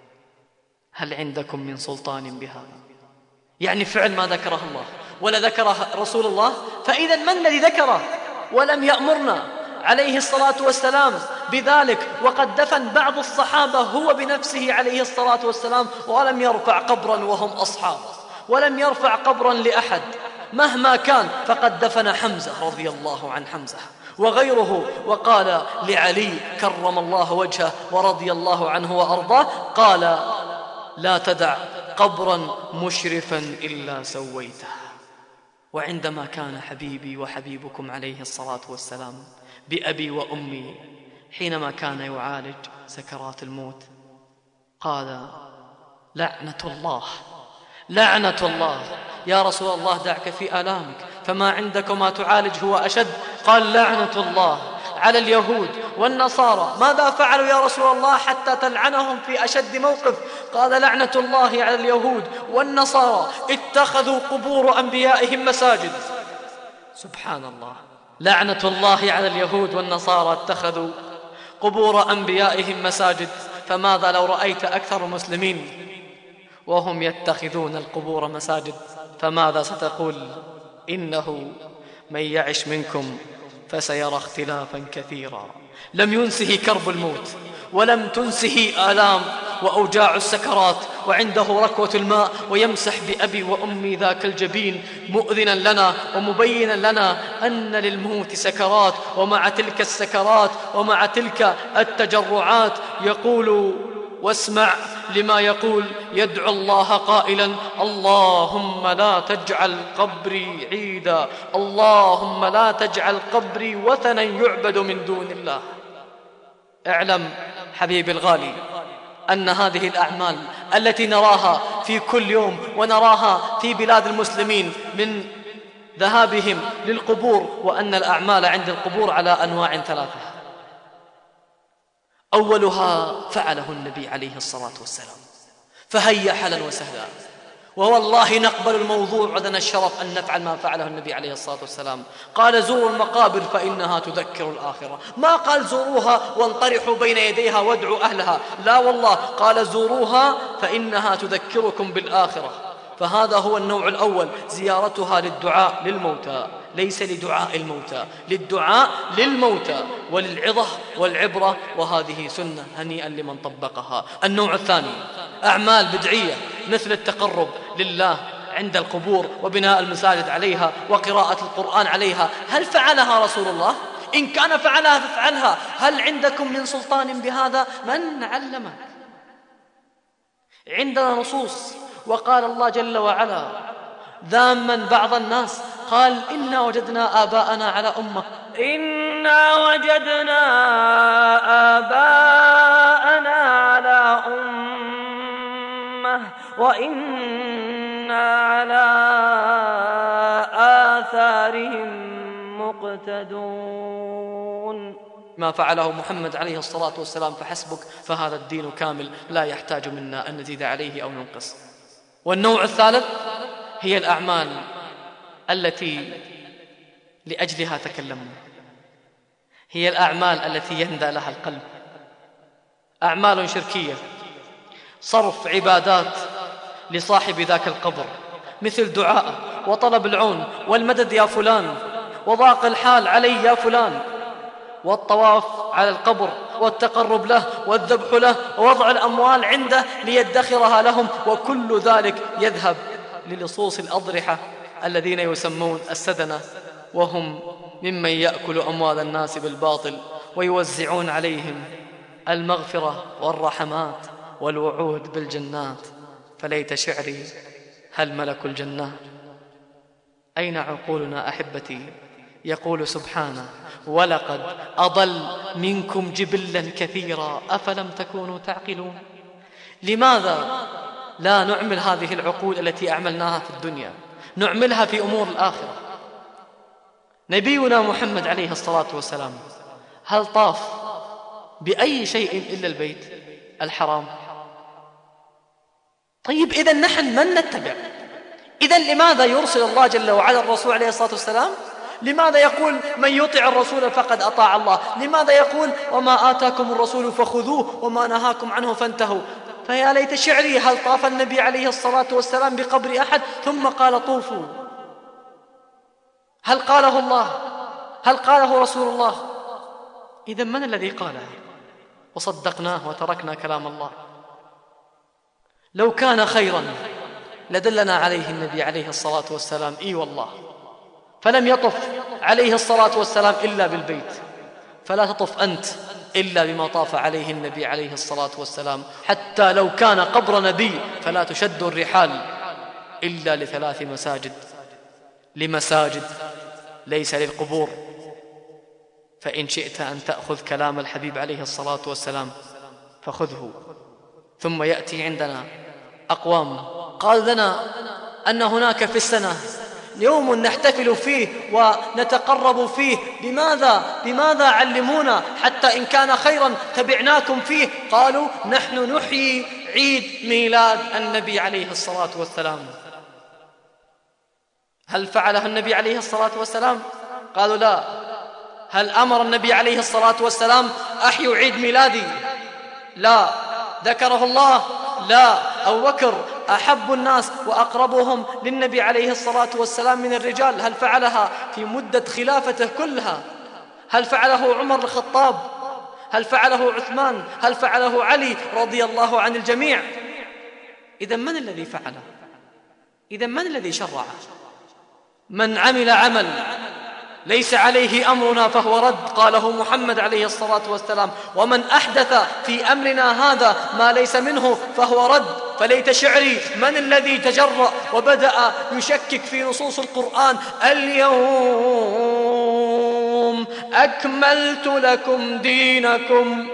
هل عندكم من سلطان بهذا؟ يعني فعل ما ذكره الله ولا ذكره رسول الله، فإذا من الذي ذكره ولم يأمرنا عليه الصلاة والسلام بذلك؟ وقد دفن بعض الصحابة هو بنفسه عليه الصلاة والسلام، ولم يرفع قبرا وهم أصحاب، ولم يرفع قبرا لأحد مهما كان. فقد دفن حمزة رضي الله عن حمزة وغيره، وقال لعلي كرم الله وجهه ورضي الله عنه وأرضاه، قال لا تدع قبرا مشرفا إلا سويته. وعندما كان حبيبي وحبيبكم عليه الصلاة والسلام بأبي وأمي حينما كان يعالج سكرات الموت قال لعنة الله لعنة الله، يا رسول الله دعك في آلامك، فما عندك ما تعالج هو أشد. قال لعنة الله على اليهود والنصارى، ماذا فعلوا يا رسول الله حتى تلعنهم في أشد موقف؟ قال لعنة الله على اليهود والنصارى اتخذوا قبور أنبيائهم مساجد. سبحان الله، لعنة الله على اليهود والنصارى اتخذوا قبور أنبيائهم مساجد. فماذا لو رأيت أكثر المسلمين وهم يتخذون القبور مساجد؟ فماذا ستقول؟ إنه من يعش منكم فسيرى اختلافا كثيرا. لم ينسه كرب الموت، ولم تنسه آلام وأوجاع السكرات، وعنده ركوة الماء ويمسح بأبي وأمي ذاك الجبين، مؤذنا لنا ومبينا لنا أن للموت سكرات، ومع تلك السكرات ومع تلك التجرعات يقول، واسمع لما يقول، يدعو الله قائلا اللهم لا تجعل قبري عيدا، اللهم لا تجعل قبري وثنا يعبد من دون الله. اعلم حبيبي الغالي أن هذه الأعمال التي نراها في كل يوم ونراها في بلاد المسلمين من ذهابهم للقبور، وأن الأعمال عند القبور على أنواع ثلاثة. أولها فعله النبي عليه الصلاة والسلام، فهيا حلا وسهلا، ووالله نقبل الموضوع ولنا الشرف أن نفعل ما فعله النبي عليه الصلاة والسلام. قال زوروا المقابر فإنها تذكر الآخرة، ما قال زوروها وانطرحوا بين يديها وادعوا أهلها، لا والله، قال زوروها فإنها تذكركم بالآخرة. فهذا هو النوع الأول، زيارتها للدعاء للموتى، ليس لدعاء الموتى، للدعاء للموتى وللعظة والعبرة، وهذه سنة هنيئا لمن طبقها. النوع الثاني أعمال بدعية مثل التقرب لله عند القبور وبناء المساجد عليها وقراءة القرآن عليها. هل فعلها رسول الله؟ إن كان فعلها فافعلها. هل عندكم من سلطان بهذا؟ من علمك؟ عندنا نصوص، وقال الله جل وعلا ذاما بعض الناس قال إنا وجدنا آباءنا على أمة، إنا وجدنا آباءنا على أمة وإنا على آثارهم مقتدون. ما فعله محمد عليه الصلاة والسلام فحسبك، فهذا الدين كامل لا يحتاج منا أن نزيد عليه أو ننقص. والنوع الثالث هي الأعمال التي لأجلها تكلمنا هي الأعمال التي يندى لها القلب، أعمال شركية، صرف عبادات لصاحب ذاك القبر، مثل دعاء وطلب العون والمدد يا فلان، وضاق الحال علي يا فلان، والطواف على القبر والتقرب له والذبح له ووضع الأموال عنده ليدخرها لهم، وكل ذلك يذهب للصوص الأضرحة الذين يسمون السدنة، وهم ممن يأكل أموال الناس بالباطل ويوزعون عليهم المغفرة والرحمات والوعود بالجنات. فليت شعري هل ملك الجنات؟ أين عقولنا أحبتي؟ يقول سبحانه: ولقد أضل منكم جبلا كثيرا أفلم تكونوا تعقلون. لماذا لا نعمل هذه العقول التي أعملناها في الدنيا، نعملها في أمور الآخرة؟ نبينا محمد عليه الصلاة والسلام هل طاف بأي شيء إلا البيت الحرام؟ طيب إذا نحن من نتبع؟ إذا لماذا يرسل الله جل وعلا الرسول عليه الصلاة والسلام؟ لماذا يقول من يطع الرسول فقد أطاع الله؟ لماذا يقول وما آتاكم الرسول فخذوه وما نهاكم عنه فانتهوا؟ فيا ليت شعري هل طاف النبي عليه الصلاة والسلام بقبر أحد ثم قال طوفوا؟ هل قاله الله؟ هل قاله رسول الله؟ إذا من الذي قاله وصدقناه وتركنا كلام الله؟ لو كان خيرا لدلنا عليه النبي عليه الصلاة والسلام، إي والله، فلم يطف عليه الصلاة والسلام إلا بالبيت، فلا تطف أنت إلا بما طاف عليه النبي عليه الصلاة والسلام. حتى لو كان قبر نبي فلا تشد الرحال إلا لثلاث مساجد، لمساجد ليس للقبور. فإن شئت أن تأخذ كلام الحبيب عليه الصلاة والسلام فخذه. ثم يأتي عندنا أقوام قال لنا أن هناك في السنة يوم نحتفل فيه ونتقرب فيه، بماذا؟ بماذا علمونا حتى إن كان خيرا تبعناكم فيه؟ قالوا نحن نحيي عيد ميلاد النبي عليه الصلاة والسلام. هل فعله النبي عليه الصلاة والسلام؟ قالوا لا. هل أمر النبي عليه الصلاة والسلام أحيوا عيد ميلادي؟ لا. ذكره الله؟ لا. أبو بكر أحب الناس وأقربهم للنبي عليه الصلاة والسلام من الرجال، هل فعلها في مدة خلافته كلها؟ هل فعله عمر الخطاب؟ هل فعله عثمان؟ هل فعله علي رضي الله عن الجميع؟ إذا من الذي فعله؟ إذا من الذي شرعه؟ من عمل عمل ليس عليه أمرنا فهو رد، قاله محمد عليه الصلاة والسلام. ومن أحدث في أمرنا هذا ما ليس منه فهو رد. فليت شعري من الذي تجرأ وبدأ يشكك في نصوص القرآن: اليوم أكملت لكم دينكم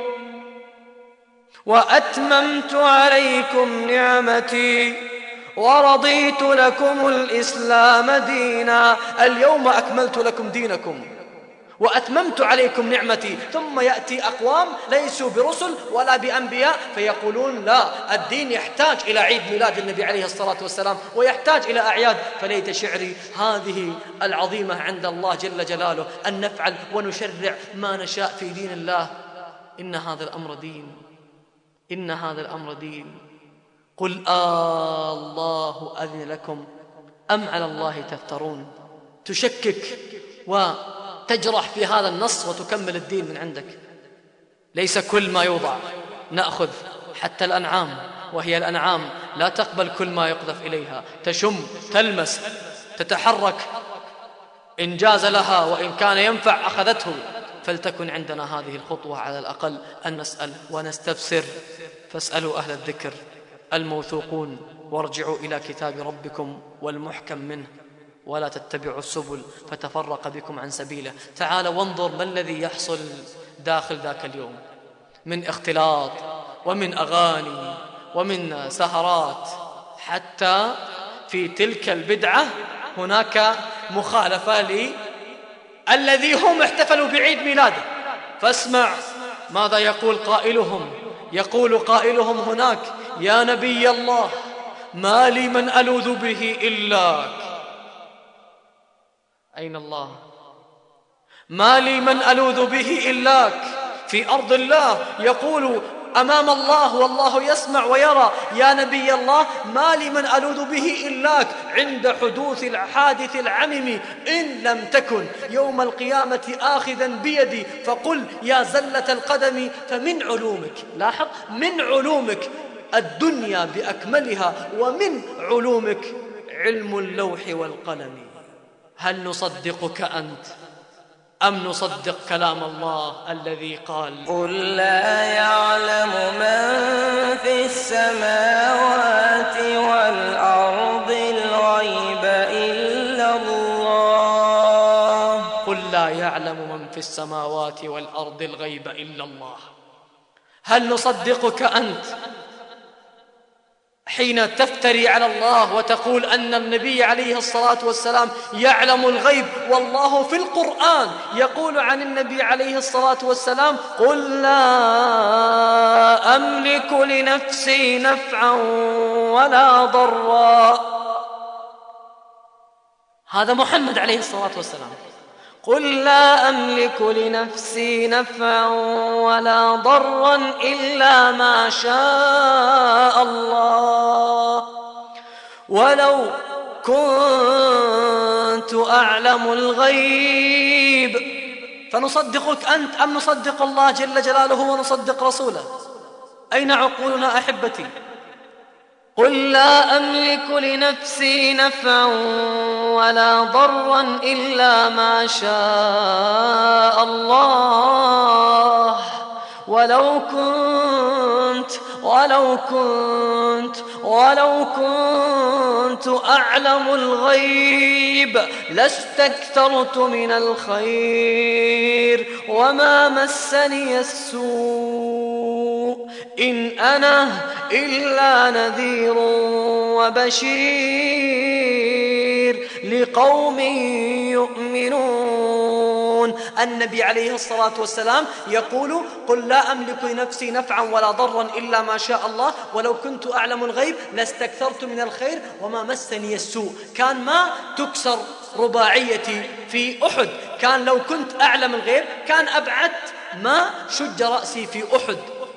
وأتممت عليكم نعمتي ورضيت لكم الإسلام دينا. اليوم أكملت لكم دينكم وأتممت عليكم نعمتي. ثم يأتي أقوام ليسوا برسل ولا بأنبياء فيقولون لا، الدين يحتاج إلى عيد ميلاد النبي عليه الصلاة والسلام ويحتاج إلى أعياد. فليت شعري هذه العظيمة عند الله جل جلاله أن نفعل ونشرع ما نشاء في دين الله. إن هذا الأمر دين، إن هذا الأمر دين. قل آه الله أذن لكم أم على الله تفترون؟ تشكك وتجرح في هذا النص وتكمل الدين من عندك. ليس كل ما يوضع نأخذ، حتى الأنعام، وهي الأنعام لا تقبل كل ما يقذف إليها، تشم، تلمس، تتحرك، إن جاز لها وإن كان ينفع أخذته. فلتكن عندنا هذه الخطوة على الأقل أن نسأل ونستفسر. فاسألوا أهل الذكر الموثوقون وارجعوا إلى كتاب ربكم والمحكم منه، ولا تتبعوا السبل فتفرق بكم عن سبيله. تعال وانظر ما الذي يحصل داخل ذاك اليوم من اختلاط ومن أغاني ومن سهرات، حتى في تلك البدعة هناك مخالفة للذي هم احتفلوا بعيد ميلاده. فاسمع ماذا يقول قائلهم. يقول قائلهم هناك: يا نبي الله ما لي من ألوذ به إلاك، أين الله؟ ما لي من ألوذ به إلاك. في أرض الله يقول أمام الله والله يسمع ويرى: يا نبي الله، ما لي من ألوذ به إلاك عند حدوث الحادث العمم، إن لم تكن يوم القيامة آخذا بيدي فقل يا زلة القدم فمن علومك. لاحظ: من علومك الدنيا بأكملها، ومن علومك علم اللوح والقلم. هل نصدقك أنت أم نصدق كلام الله الذي قال: قل لا يعلم من في السماوات والأرض الغيب إلا الله. قل لا يعلم من في السماوات والأرض الغيب إلا الله. هل نصدقك أنت حين تفتري على الله وتقول أن النبي عليه الصلاة والسلام يعلم الغيب، والله في القرآن يقول عن النبي عليه الصلاة والسلام: قل لا أملك لنفسي نفعا ولا ضرا. هذا محمد عليه الصلاة والسلام. قل لا أملك لنفسي نفعا ولا ضرا إلا ما شاء الله ولو كنت أعلم الغيب. فنصدقك أنت أم نصدق الله جل جلاله ونصدق رسوله؟ أين عقولنا أحبتي؟ قل لا أملك لنفسي نفعا ولا ضرا إلا ما شاء الله ولو كنت ولو كنت ولو كنت أعلم الغيب لاستكثرت من الخير وما مسني السوء إن أنا إلا نذير وبشير لقوم يؤمنون. النبي عليه الصلاة والسلام يقول: قل لا أملك لنفسي نفعا ولا ضرا إلا ما شاء الله ولو كنت أعلم الغيب لاستكثرت من الخير وما مسني السوء. كان ما تكسر رباعيتي في أحد، كان لو كنت أعلم الغيب كان أبعدت ما شج رأسي في أحد.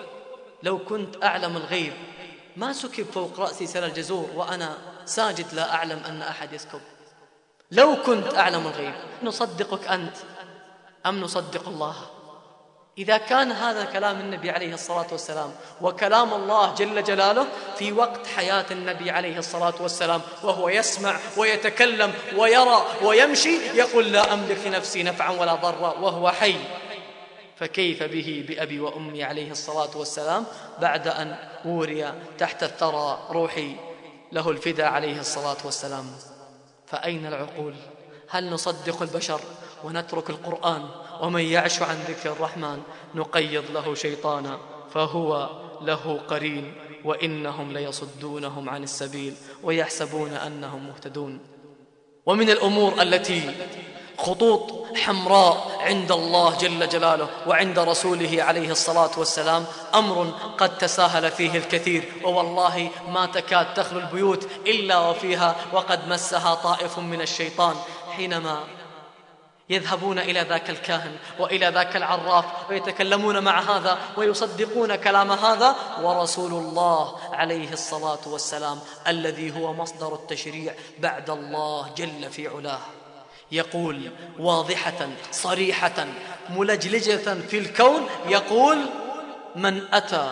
لو كنت أعلم الغيب ما سكب فوق رأسي سل الجزور وأنا ساجد لا أعلم أن أحد يسكب. لو كنت أعلم الغيب. نصدقك أنت أم نصدق الله؟ إذا كان هذا كلام النبي عليه الصلاة والسلام وكلام الله جل جلاله في وقت حياة النبي عليه الصلاة والسلام وهو يسمع ويتكلم ويرى ويمشي يقول: لا أملك لنفسي نفعا ولا ضرا وهو حي، فكيف به بأبي وأمي عليه الصلاة والسلام بعد أن وري تحت الثرى روحي له الفداء عليه الصلاة والسلام؟ فأين العقول؟ هل نصدق البشر ونترك القرآن؟ ومن يعش عن ذكر الرحمن نقيض له شيطانا فهو له قرين وإنهم ليصدونهم عن السبيل ويحسبون أنهم مهتدون. ومن الأمور التي خطوط حمراء عند الله جل جلاله وعند رسوله عليه الصلاة والسلام أمر قد تساهل فيه الكثير، ووالله ما تكاد تخلو البيوت إلا وفيها وقد مسها طائف من الشيطان، حينما يذهبون إلى ذاك الكاهن وإلى ذاك العراف ويتكلمون مع هذا ويصدقون كلام هذا، ورسول الله عليه الصلاة والسلام الذي هو مصدر التشريع بعد الله جل في علاه يقول واضحة صريحة ملجلجة في الكون، يقول: من أتى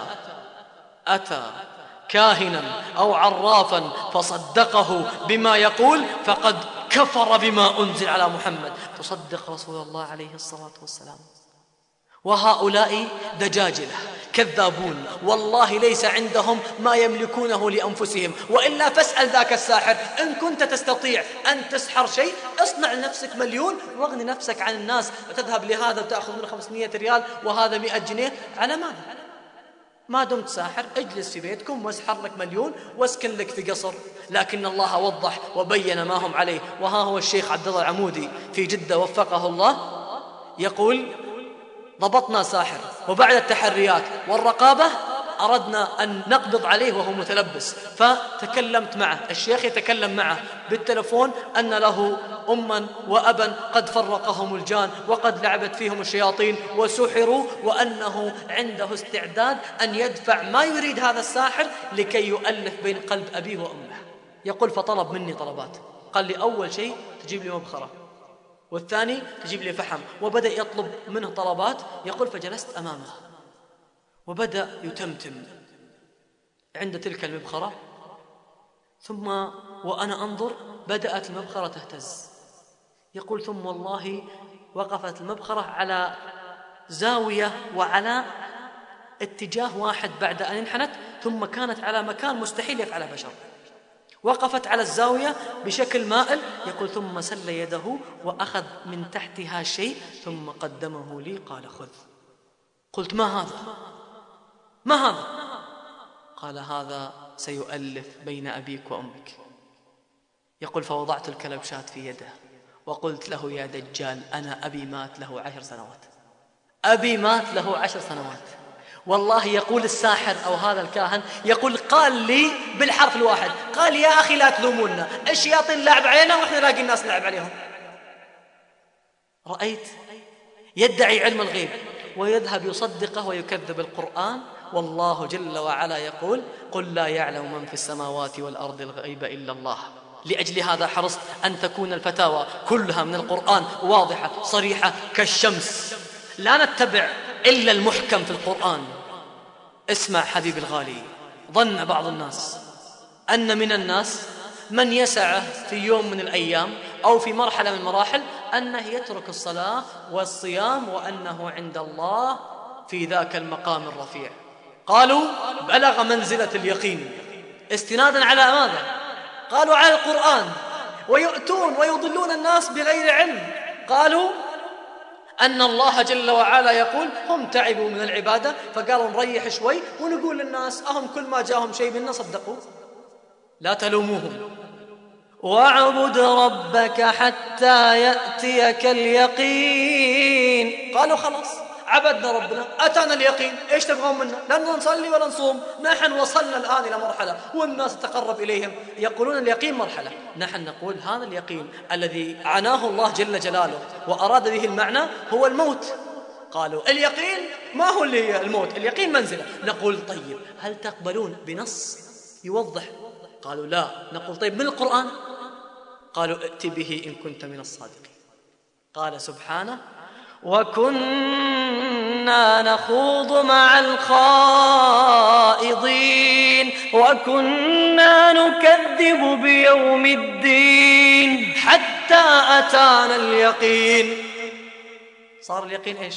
أتى كاهنا أو عرافا فصدقه بما يقول فقد كفر بما أنزل على محمد. تصدق رسول الله عليه الصلاة والسلام. وهؤلاء دجاجلة كذابون، والله ليس عندهم ما يملكونه لأنفسهم، وإلا فاسأل ذاك الساحر إن كنت تستطيع أن تسحر شيء اصنع لنفسك مليون واغني نفسك عن الناس، وتذهب لهذا وتأخذ من خمسمائة ريال وهذا مئة جنيه. على ماذا؟ ما دمت ساحر اجلس في بيتكم واسحر لك مليون واسكن لك في قصر. لكن الله وضح وبين ما هم عليه. وها هو الشيخ عبد الله العمودي في جدة وفقه الله يقول: ضبطنا ساحر، وبعد التحريات والرقابة أردنا أن نقبض عليه وهو متلبس، فتكلمت معه، الشيخ يتكلم معه بالتلفون أن له أما وأبا قد فرقهم الجان وقد لعبت فيهم الشياطين وسحروا، وأنه عنده استعداد أن يدفع ما يريد هذا الساحر لكي يؤلف بين قلب أبيه وأمه. يقول فطلب مني طلبات، قال لي أول شيء تجيب لي مبخرة، والثاني تجيب لي فحم، وبدأ يطلب منه طلبات. يقول فجلست أمامه وبدأ يتمتم عند تلك المبخرة، ثم وأنا أنظر بدأت المبخرة تهتز. يقول ثم والله وقفت المبخرة على زاوية وعلى اتجاه واحد بعد أن انحنت، ثم كانت على مكان مستحيل يفعله بشر، وقفت على الزاوية بشكل مائل. يقول ثم سل يده وأخذ من تحتها شيء ثم قدمه لي قال خذ. قلت ما هذا؟ ما هذا؟ قال هذا سيؤلف بين أبيك وأمك. يقول فوضعت الكلبشات في يده وقلت له يا دجال أنا أبي مات له عشر سنوات، أبي مات له عشر سنوات. والله يقول الساحر أو هذا الكاهن يقول قال لي بالحرف الواحد، قال يا أخي لا تلومونا، الشياطين لعب علينا وإحنا لاقي الناس لعب عليهم. رأيت يدعي علم الغيب ويذهب يصدقه ويكذب القرآن. والله جل وعلا يقول قل لا يعلم من في السماوات والأرض الغيب إلا الله. لأجل هذا حرصت أن تكون الفتاوى كلها من القرآن واضحة صريحة كالشمس، لا نتبع إلا المحكم في القرآن. اسمع حبيبي الغالي، ظن بعض الناس أن من الناس من يسعه في يوم من الأيام أو في مرحلة من المراحل أنه يترك الصلاة والصيام وأنه عند الله في ذاك المقام الرفيع. قالوا بلغ منزلة اليقين استنادا على ماذا؟ قالوا على القرآن، ويؤتون ويضلون الناس بغير علم. قالوا أن الله جل وعلا يقول هم تعبوا من العبادة فقالوا نريح شوي ونقول للناس أهم كل ما جاهم شيء منا صدقوا. لا تلوموهم. واعبد ربك حتى يأتيك اليقين. قالوا خلاص عبدنا ربنا أتانا اليقين، إيش تبغون منا؟ لن نصلي ولا نصوم، نحن وصلنا الآن إلى مرحلة والناس تقرب إليهم يقولون اليقين مرحلة، نحن نقول هذا اليقين الذي عناه الله جل جلاله وأراد به المعنى هو الموت. قالوا اليقين ما هو اللي هي الموت، اليقين منزلة. نقول طيب هل تقبلون بنص يوضح؟ قالوا لا. نقول طيب من القرآن؟ قالوا ائت به إن كنت من الصادقين. قال سبحانه وكنا نخوض مع الخائضين وكنا نكذب بيوم الدين حتى أتانا اليقين. صار اليقين إيش؟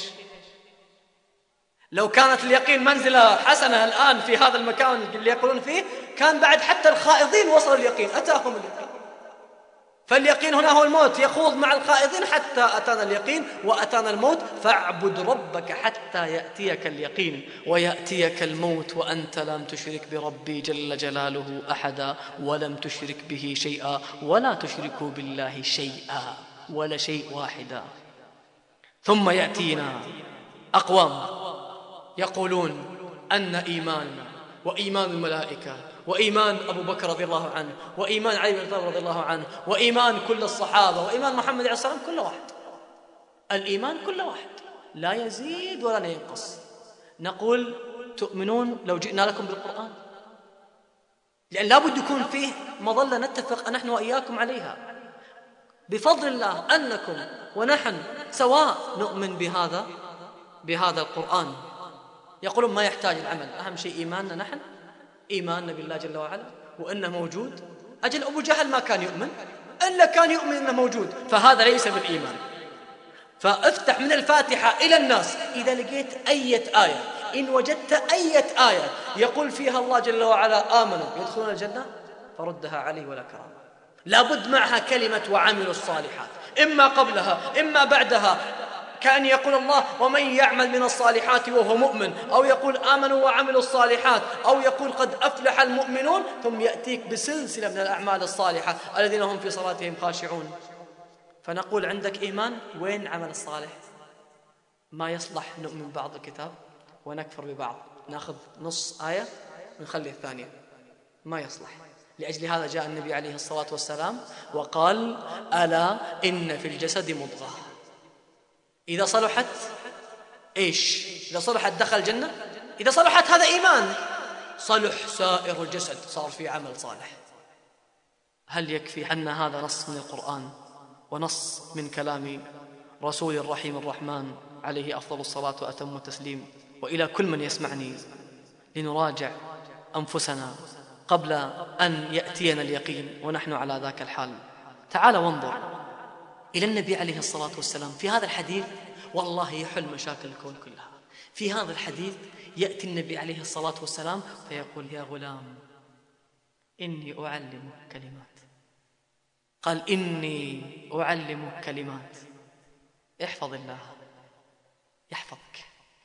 لو كانت اليقين منزلة حسنة الآن في هذا المكان اللي يقولون فيه كان بعد حتى الخائضين وصل اليقين، أتاهم اليقين. فاليقين هنا هو الموت، يخوض مع الخائضين حتى أتانا اليقين وأتانا الموت. فاعبد ربك حتى يأتيك اليقين ويأتيك الموت وأنت لم تشرك بربي جل جلاله أحدا ولم تشرك به شيئا ولا تشركوا بالله شيئا ولا شيء واحدا. ثم يأتينا أقوام يقولون أن إيماننا وإيمان الملائكة وإيمان أبو بكر رضي الله عنه وإيمان علي بن أبي طالب رضي الله عنه وإيمان كل الصحابة وإيمان محمد عليه الصلاة والسلام كل واحد، الإيمان كل واحد لا يزيد ولا ينقص. نقول تؤمنون لو جئنا لكم بالقرآن؟ لأن لابد يكون فيه مظلة نتفق نحن وإياكم عليها بفضل الله أنكم ونحن سواء نؤمن بهذا بهذا القرآن. يقولون ما يحتاج العمل، أهم شيء إيماننا نحن، إيماننا بالله جل وعلا وأنه موجود. أجل أبو جهل ما كان يؤمن إلا كان يؤمن أنه موجود، فهذا ليس بالإيمان. فافتح من الفاتحة إلى الناس إذا لقيت أية آية، إن وجدت أية آية يقول فيها الله جل وعلا آمنوا يدخلون الجنة فردها عليه ولا كرامة. لابد معها كلمة وعملوا الصالحات، إما قبلها إما بعدها، كأن يقول الله ومن يعمل من الصالحات وهو مؤمن، أو يقول آمنوا وعملوا الصالحات، أو يقول قد أفلح المؤمنون، ثم يأتيك بسلسلة من الأعمال الصالحة الذين هم في صلاتهم خاشعون. فنقول عندك إيمان، وين عمل الصالح؟ ما يصلح نؤمن ببعض الكتاب ونكفر ببعض. نأخذ نص آية ونخلي الثانية، ما يصلح. لأجل هذا جاء النبي عليه الصلاة والسلام وقال: ألا إن في الجسد مضغة إذا صلحت إيش؟ إذا صلحت دخل الجنة، إذا صلحت هذا إيمان، صلح سائر الجسد، صار في عمل صالح. هل يكفي عنا هذا نص من القرآن ونص من كلام رسول الرحيم الرحمن عليه أفضل الصلاة وأتم التسليم؟ وإلى كل من يسمعني، لنراجع أنفسنا قبل أن يأتينا اليقين ونحن على ذاك الحال. تعال وانظر إلى النبي عليه الصلاة والسلام في هذا الحديث، والله يحل مشاكل الكون كلها. في هذا الحديث يأتي النبي عليه الصلاة والسلام فيقول: يا غلام إني أعلمك كلمات. قال: إني أعلمك كلمات، احفظ الله يحفظك.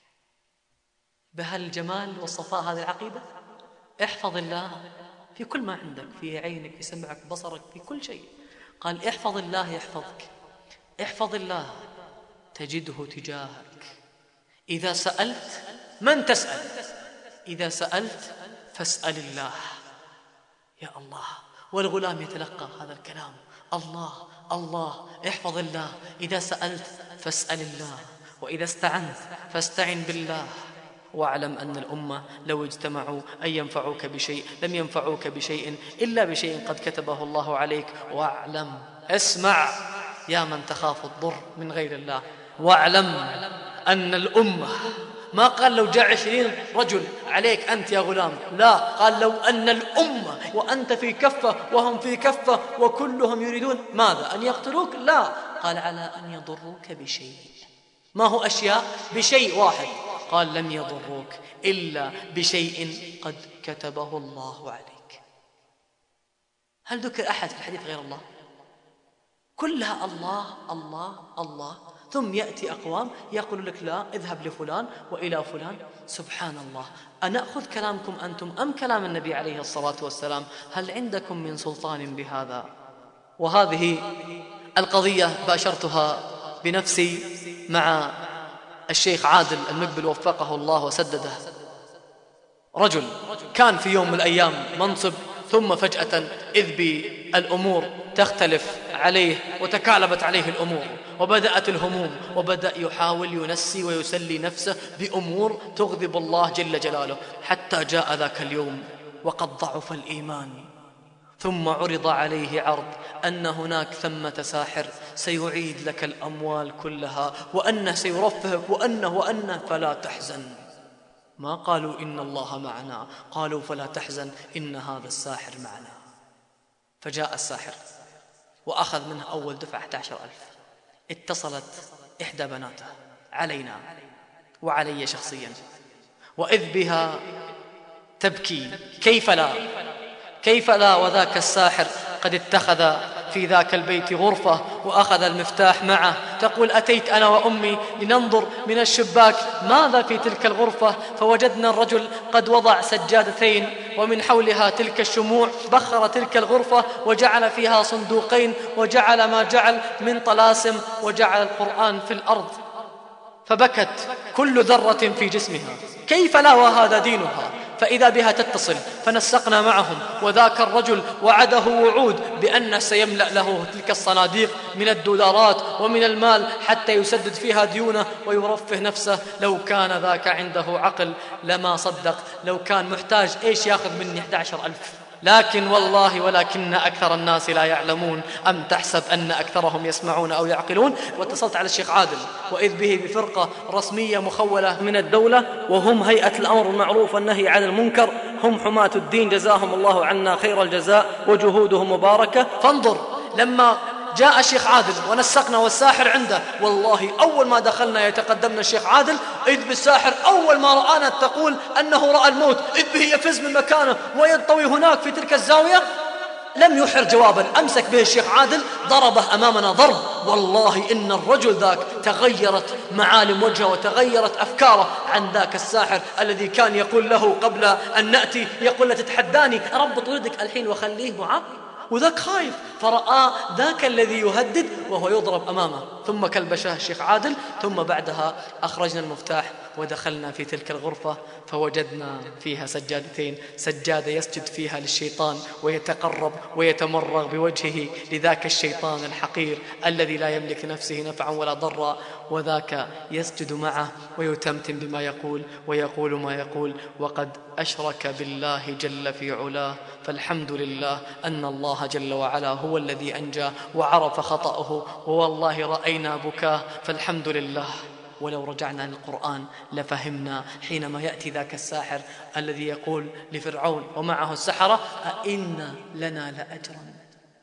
بهالجمال والصفاء هذه العقيدة، احفظ الله في كل ما عندك، في عينك، في سمعك، بصرك، في كل شيء. قال: احفظ الله يحفظك، احفظ الله تجده تجاهك. إذا سألت من تسأل؟ إذا سألت فاسأل الله. يا الله. والغلام يتلقى هذا الكلام: الله الله، احفظ الله. إذا سألت فاسأل الله، وإذا استعنت فاستعن بالله. واعلم أن الأمة لو اجتمعوا أن ينفعوك بشيء لم ينفعوك بشيء إلا بشيء قد كتبه الله عليك. واعلم، اسمع يا من تخاف الضر من غير الله، واعلم أن الأمة، ما قال لو جاء عشرين رجل عليك أنت يا غلام، لا، قال لو أن الأمة وأنت في كفة وهم في كفة وكلهم يريدون ماذا؟ أن يقتلوك؟ لا، قال على أن يضروك بشيء. ما هو أشياء؟ بشيء واحد، قال لم يضروك إلا بشيء قد كتبه الله عليك. هل ذكر أحد في الحديث غير الله؟ كلها الله الله الله. ثم يأتي أقوام يقول لك لا، اذهب لفلان وإلى فلان. سبحان الله. أنأخذ كلامكم أنتم أم كلام النبي عليه الصلاة والسلام؟ هل عندكم من سلطان بهذا؟ وهذه القضية باشرتها بنفسي مع الشيخ عادل المقبل وفقه الله وسدده. رجل كان في يوم من الأيام منصب، ثم فجأة إذ بالأمور تختلف عليه وتكالبت عليه الأمور وبدأت الهموم، وبدأ يحاول ينسي ويسلي نفسه بأمور تغضب الله جل جلاله، حتى جاء ذاك اليوم وقد ضعف الإيمان، ثم عرض عليه عرض أن هناك ثمة ساحر سيعيد لك الأموال كلها، وأنه سيرفهك، وأنه وأنه فلا تحزن. ما قالوا إن الله معنا، قالوا فلا تحزن إن هذا الساحر معنا. فجاء الساحر وأخذ منه أول دفعة أحد عشر ألف. اتصلت إحدى بناته علينا وعلي شخصيا، وإذ بها تبكي: كيف لا كيف لا وذاك الساحر قد اتخذ في ذاك البيت غرفة وأخذ المفتاح معه. تقول: أتيت أنا وأمي لننظر من الشباك ماذا في تلك الغرفة، فوجدنا الرجل قد وضع سجادتين ومن حولها تلك الشموع، بخر تلك الغرفة وجعل فيها صندوقين، وجعل ما جعل من طلاسم، وجعل القرآن في الأرض. فبكت كل ذرة في جسمها: كيف لا وهذا دينها؟ فإذا بها تتصل، فنسقنا معهم، وذاك الرجل وعده وعود بأنه سيملأ له تلك الصناديق من الدولارات ومن المال حتى يسدد فيها ديونه ويرفه نفسه. لو كان ذاك عنده عقل لما صدق، لو كان محتاج إيش يأخذ مني أحد عشر ألف؟ لكن والله ولكن أكثر الناس لا يعلمون، أم تحسب أن أكثرهم يسمعون أو يعقلون. واتصلت على الشيخ عادل، وإذ به بفرقة رسمية مخولة من الدولة، وهم هيئة الأمر بالمعروف والنهي عن المنكر، هم حماة الدين جزاهم الله عنا خير الجزاء وجهودهم مباركة. فانظر لما جاء الشيخ عادل ونسقنا والساحر عنده، والله أول ما دخلنا يتقدمنا الشيخ عادل، إذ بالساحر أول ما رآنا تقول أنه رأى الموت، إذ به يفز من مكانه وينطوي هناك في تلك الزاوية. لم يحر جوابا، أمسك به الشيخ عادل ضربه أمامنا ضرب. والله إن الرجل ذاك تغيرت معالم وجهه وتغيرت أفكاره عن ذاك الساحر الذي كان يقول له قبل أن نأتي، يقول له: تتحداني، أربط ولدك الحين وخليه معاق. وذاك خايف، فرأى ذاك الذي يهدد وهو يضرب أمامه. ثم كلبشاه الشيخ عادل، ثم بعدها أخرجنا المفتاح ودخلنا في تلك الغرفة فوجدنا فيها سجادتين، سجادة يسجد فيها للشيطان ويتقرب ويتمرغ بوجهه لذاك الشيطان الحقير الذي لا يملك لنفسه نفعا ولا ضرا، وذاك يسجد معه ويتمتم بما يقول ويقول ما يقول، وقد أشرك بالله جل في علاه. فالحمد لله أن الله جل وعلا هو الذي أنجاه وعرف خطأه، ووالله رأينا بكاه، فالحمد لله. ولو رجعنا للقرآن لفهمنا حينما يأتي ذاك الساحر الذي يقول لفرعون ومعه السحرة: أئن لنا لأجرا.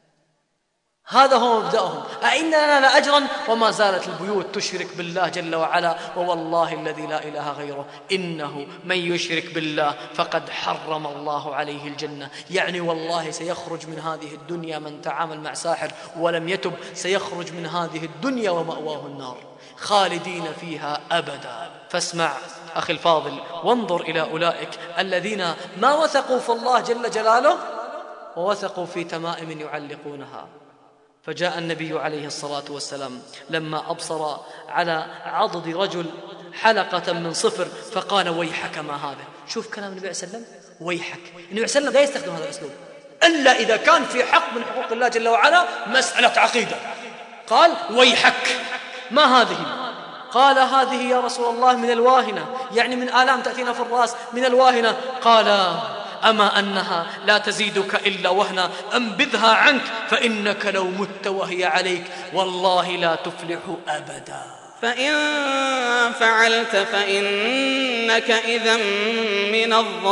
هذا هو مبدأهم، أئن لنا لأجرا، وما زالت البيوت تشرك بالله جل وعلا. ووالله الذي لا إله غيره إنه من يشرك بالله فقد حرم الله عليه الجنة. يعني والله سيخرج من هذه الدنيا من تعامل مع ساحر ولم يتب، سيخرج من هذه الدنيا ومأواه النار خالدين فيها أبدا. فاسمع أخي الفاضل وانظر إلى أولئك الذين ما وثقوا في الله جل جلاله ووثقوا في تمائم يعلقونها. فجاء النبي عليه الصلاة والسلام لما أبصر على عضد رجل حلقة من صفر فقال: ويحك ما هذا. شوف كلام النبي عليه الصلاة والسلام، ويحك. النبي عليه الصلاة والسلام لا يستخدم هذا الأسلوب إلا إذا كان في حق من حقوق الله جل وعلا، مسألة عقيدة. قال: ويحك ما هذه؟ قال: هذه يا رسول الله من الواهنة، يعني من آلام تأتينا في الرأس من الواهنة. قال: أما أنها لا تزيدك إلا وهنا، أنبذها عنك فإنك لو مت وهي عليك والله لا تفلح أبدا. فإن فعلت فإنك إذا من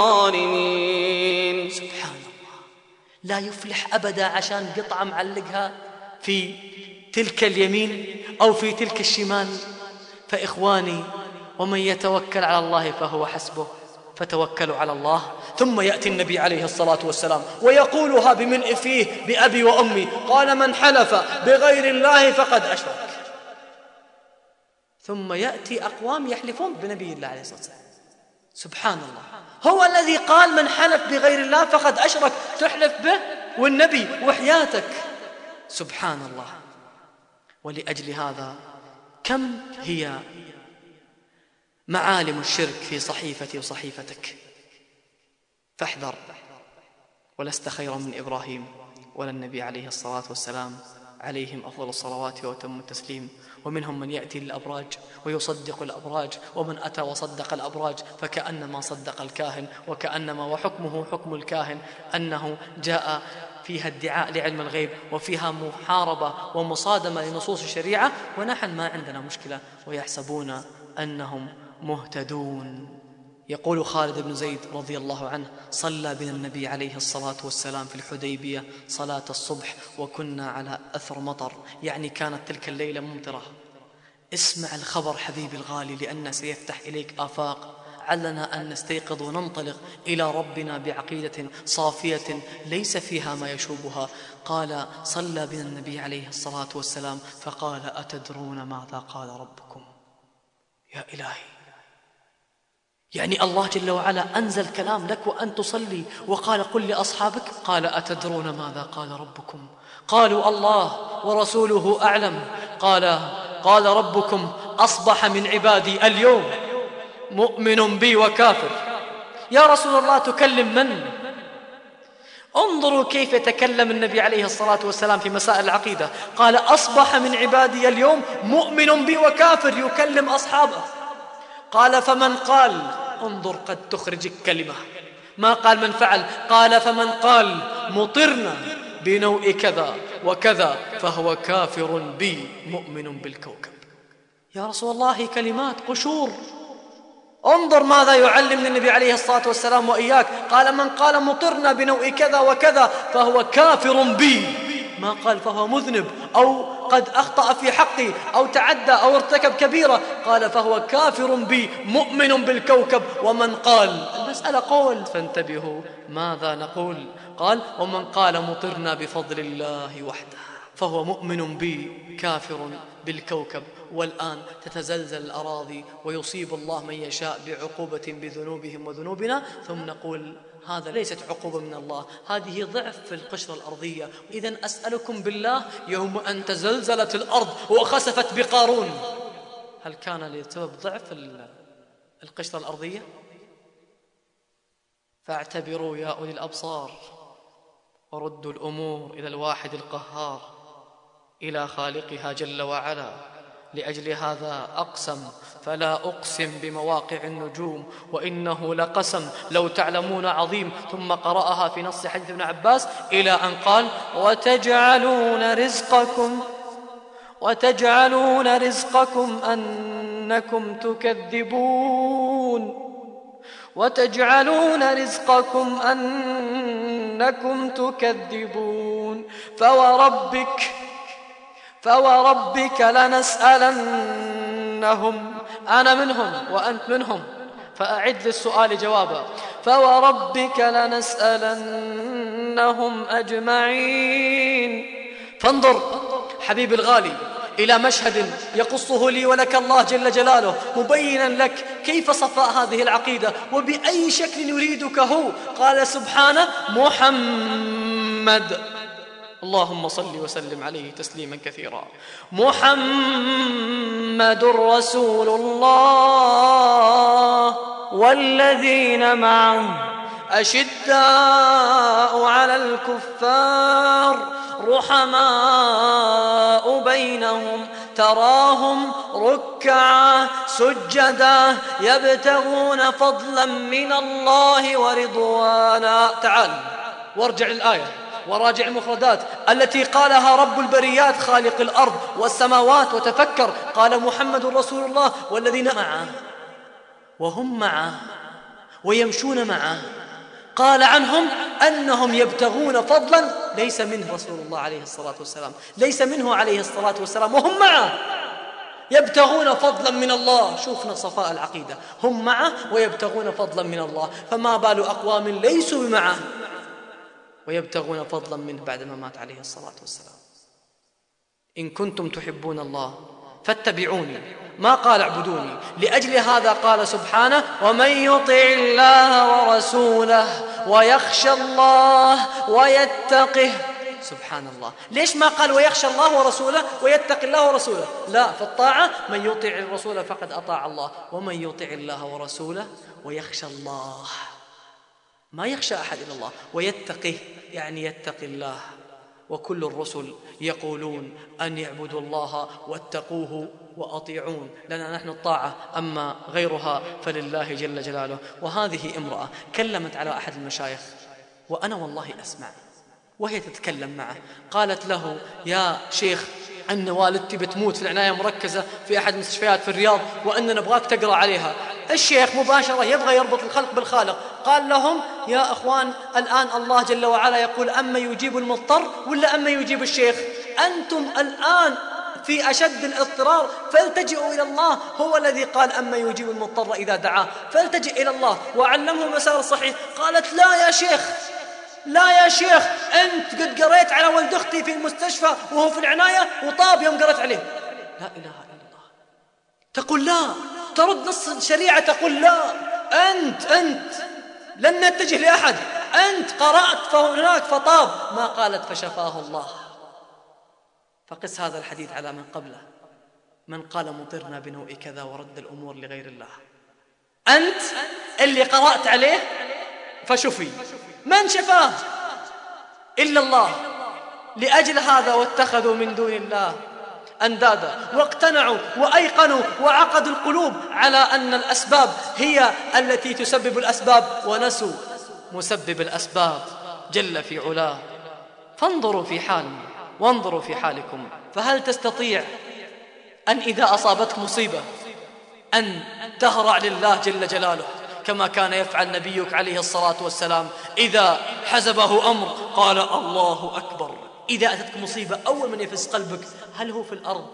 الظالمين. سبحان الله، لا يفلح أبدا عشان قطعة معلقها في تلك اليمين أو في تلك الشمال. فإخواني، ومن يتوكل على الله فهو حسبه، فتوكلوا على الله. ثم يأتي النبي عليه الصلاة والسلام ويقولها بملء فيه: بأبي وأمي، قال: من حلف بغير الله فقد أشرك. ثم يأتي أقوام يحلفون بنبي الله عليه الصلاة والسلام. سبحان الله، هو الذي قال: من حلف بغير الله فقد أشرك، تحلف به والنبي وحياتك. سبحان الله. ولأجل هذا كم هي معالم الشرك في صحيفتي وصحيفتك، فاحذر، ولست خيرا من إبراهيم ولا النبي عليه الصلاة والسلام عليهم أفضل الصلوات وأتم التسليم. ومنهم من يأتي للأبراج ويصدق الأبراج، ومن أتى وصدق الأبراج فكأنما صدق الكاهن، وكأنما وحكمه حكم الكاهن، أنه جاء فيها ادعاء لعلم الغيب وفيها محاربة ومصادمة لنصوص الشريعة، ونحن ما عندنا مشكلة ويحسبون أنهم مهتدون. يقول خالد بن زيد رضي الله عنه: صلى بنا النبي عليه الصلاة والسلام في الحديبية صلاة الصبح وكنا على أثر مطر، يعني كانت تلك الليلة ممطرة. اسمع الخبر حبيبي الغالي، لأنه سيفتح إليك آفاق. علنا أن نستيقظ وننطلق إلى ربنا بعقيدة صافية ليس فيها ما يشوبها. قال: صلى بنا النبي عليه الصلاة والسلام فقال: أتدرون ماذا قال ربكم؟ يا إلهي، يعني الله جل وعلا أنزل كلام لك وأن تصلي وقال: قل لأصحابك. قال: أتدرون ماذا قال ربكم؟ قالوا: الله ورسوله أعلم. قال: قال ربكم: أصبح من عبادي اليوم مؤمن بي وكافر. يا رسول الله تكلم من؟ انظروا كيف يتكلم النبي عليه الصلاة والسلام في مسائل العقيدة. قال: أصبح من عبادي اليوم مؤمن بي وكافر، يكلم أصحابه. قال: فمن قال، انظر قد تخرج الكلمة، ما قال من فعل، قال: فمن قال مطرنا بنوء كذا وكذا فهو كافر بي مؤمن بالكوكب. يا رسول الله كلمات قشور. انظر ماذا يعلمنا النبي عليه الصلاة والسلام وإياك. قال: من قال مطرنا بنوء كذا وكذا فهو كافر بي، ما قال فهو مذنب أو قد أخطأ في حقي أو تعدى أو ارتكب كبيرة. قال: فهو كافر بي مؤمن بالكوكب. ومن قال، المسألة قول، فانتبهوا ماذا نقول. قال: ومن قال مطرنا بفضل الله وحده فهو مؤمن بي كافر بالكوكب. والآن تتزلزل الأراضي ويصيب الله من يشاء بعقوبة بذنوبهم وذنوبنا، ثم نقول هذا ليست عقوبة من الله، هذه ضعف في القشرة الأرضية. إذن أسألكم بالله يوم أن تزلزلت الأرض وخسفت بقارون، هل كان لسبب ضعف القشرة الأرضية؟ فاعتبروا يا أولي الأبصار وردوا الأمور إلى الواحد القهار، إلى خالقها جل وعلا. لأجل هذا أقسم فلا أقسم بمواقع النجوم وإنه لقسم لو تعلمون عظيم. ثم قرأها في نص حديث ابن عباس إلى أن قال وتجعلون رزقكم وتجعلون رزقكم أنكم تكذبون وتجعلون رزقكم أنكم تكذبون فوربك فوربك لنسألنهم، أنا منهم وأنت منهم، فأعد للسؤال جوابا. فوربك لنسألنهم أجمعين. فانظر حبيب الغالي إلى مشهد يقصه لي ولك الله جل جلاله، مبينا لك كيف صفاء هذه العقيدة وبأي شكل يريدك هو. قال سبحانه محمد، اللهم صل وسلم عليه تسليما كثيرا. محمد رسول الله والذين معه أشداء على الكفار رحماء بينهم تراهم ركعا سجدا يبتغون فضلا من الله ورضوانا. تعال وارجع الآية وراجع المفردات التي قالها رب البريات خالق الأرض والسماوات وتفكر. قال محمد رسول الله والذين معه، وهم معه ويمشون معه. قال عنهم أنهم يبتغون فضلا ليس منه رسول الله عليه الصلاة والسلام، ليس منه عليه الصلاة والسلام، وهم معه يبتغون فضلا من الله. شوفنا صفاء العقيدة، هم معه ويبتغون فضلا من الله. فما بال أقوام ليسوا معه ويبتغون فضلا منه بعدما مات عليه الصلاة والسلام. إن كنتم تحبون الله فاتبعوني، ما قال اعبدوني. لأجل هذا قال سبحانه ومن يطع الله ورسوله ويخشى الله ويتقه. سبحان الله، ليش ما قال ويخشى الله ورسوله ويتقي الله ورسوله؟ لا، في الطاعة من يطع الرسول فقد أطاع الله، ومن يطع الله ورسوله ويخشى الله، ما يخشى أحد إلا الله، ويتقه يعني يتقي الله. وكل الرسل يقولون أن يعبدوا الله واتقوه وأطيعون، لنا نحن الطاعة، أما غيرها فلله جل جلاله. وهذه امرأة كلمت على أحد المشايخ وأنا والله أسمع وهي تتكلم معه. قالت له يا شيخ أن والدتي بتموت في العناية المركزة في أحد المستشفيات في الرياض وأن نبغاك تقرأ عليها. الشيخ مباشرة يبغى يربط الخلق بالخالق. قال لهم يا أخوان الآن الله جل وعلا يقول أما يجيب المضطر ولا أما يجيب الشيخ؟ أنتم الآن في أشد الاضطرار فالتجئوا إلى الله، هو الذي قال أما يجيب المضطر إذا دعاه، فالتجئ إلى الله وعلمه المسار الصحيح. قالت لا يا شيخ، لا يا شيخ، أنت قد قريت على ولد أختي في المستشفى وهو في العناية وطاب يوم قريت عليه. لا إله إلا الله. تقول لا، ترد نص الشريعة تقول لا، أنت أنت لن نتجه لأحد، أنت قرأت فهناك فطاب، ما قالت فشفاه الله. فقس هذا الحديث على من قبله، من قال مطرنا بنوء كذا ورد الأمور لغير الله. أنت اللي قرأت عليه فشفي، من شفاه إلا الله. لأجل هذا واتخذوا من دون الله أندادا واقتنعوا وأيقنوا وعقدوا القلوب على أن الأسباب هي التي تسبب الأسباب ونسوا مسبب الأسباب جل في علاه. فانظروا في حالنا وانظروا في حالكم، فهل تستطيع أن إذا أصابتك مصيبة أن تهرع لله جل جلاله كما كان يفعل نبيك عليه الصلاة والسلام؟ إذا حزبه أمر قال الله أكبر. إذا أتتك مصيبة أول من يفز قلبك هل هو في الأرض؟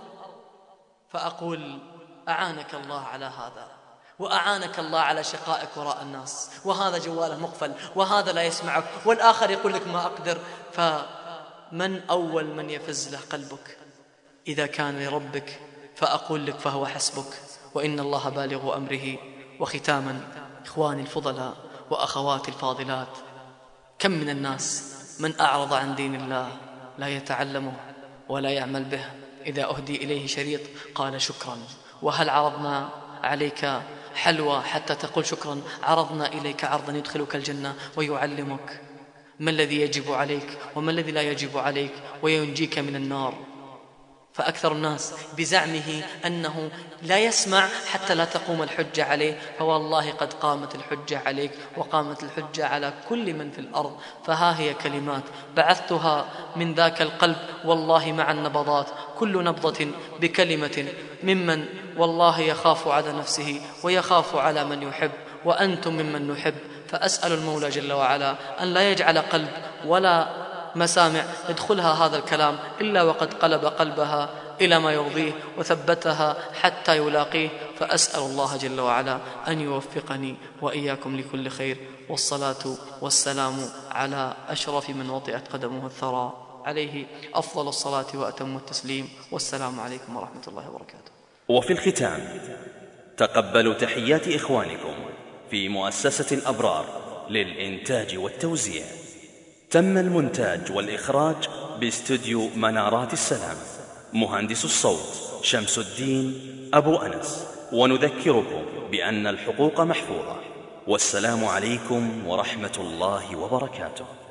فأقول أعانك الله على هذا، وأعانك الله على شقائك وراء الناس، وهذا جواله مقفل وهذا لا يسمعك والآخر يقول لك ما أقدر. فمن أول من يفز له قلبك؟ إذا كان لربك فأقول لك فهو حسبك، وإن الله بالغ أمره. وختاما إخواني الفضلاء وأخواتي الفاضلات، كم من الناس من أعرض عن دين الله لا يتعلمه ولا يعمل به، إذا أهدي إليه شريط قال شكرا. وهل عرضنا عليك حلوى حتى تقول شكرا؟ عرضنا إليك عرضا يدخلك الجنة ويعلمك ما الذي يجب عليك وما الذي لا يجب عليك وينجيك من النار. فأكثر الناس بزعمه أنه لا يسمع حتى لا تقوم الحجة عليه، فوالله قد قامت الحجة عليك وقامت الحجة على كل من في الأرض. فها هي كلمات بعثتها من ذاك القلب والله مع النبضات، كل نبضة بكلمة ممن والله يخاف على نفسه ويخاف على من يحب، وأنتم ممن نحب. فأسأل المولى جل وعلا أن لا يجعل قلب ولا مسامع يدخلها هذا الكلام إلا وقد قلب قلبها إلى ما يرضيه وثبتها حتى يلاقيه. فأسأل الله جل وعلا أن يوفقني وإياكم لكل خير، والصلاة والسلام على أشرف من وطئت قدمه الثرى، عليه أفضل الصلاة وأتم التسليم، والسلام عليكم ورحمة الله وبركاته. وفي الختام تقبلوا تحيات إخوانكم في مؤسسة الأبرار للإنتاج والتوزيع. تم المونتاج والإخراج باستوديو منارات السلام. مهندس الصوت شمس الدين أبو أنس. ونذكركم بأن الحقوق محفوظة. والسلام عليكم ورحمة الله وبركاته.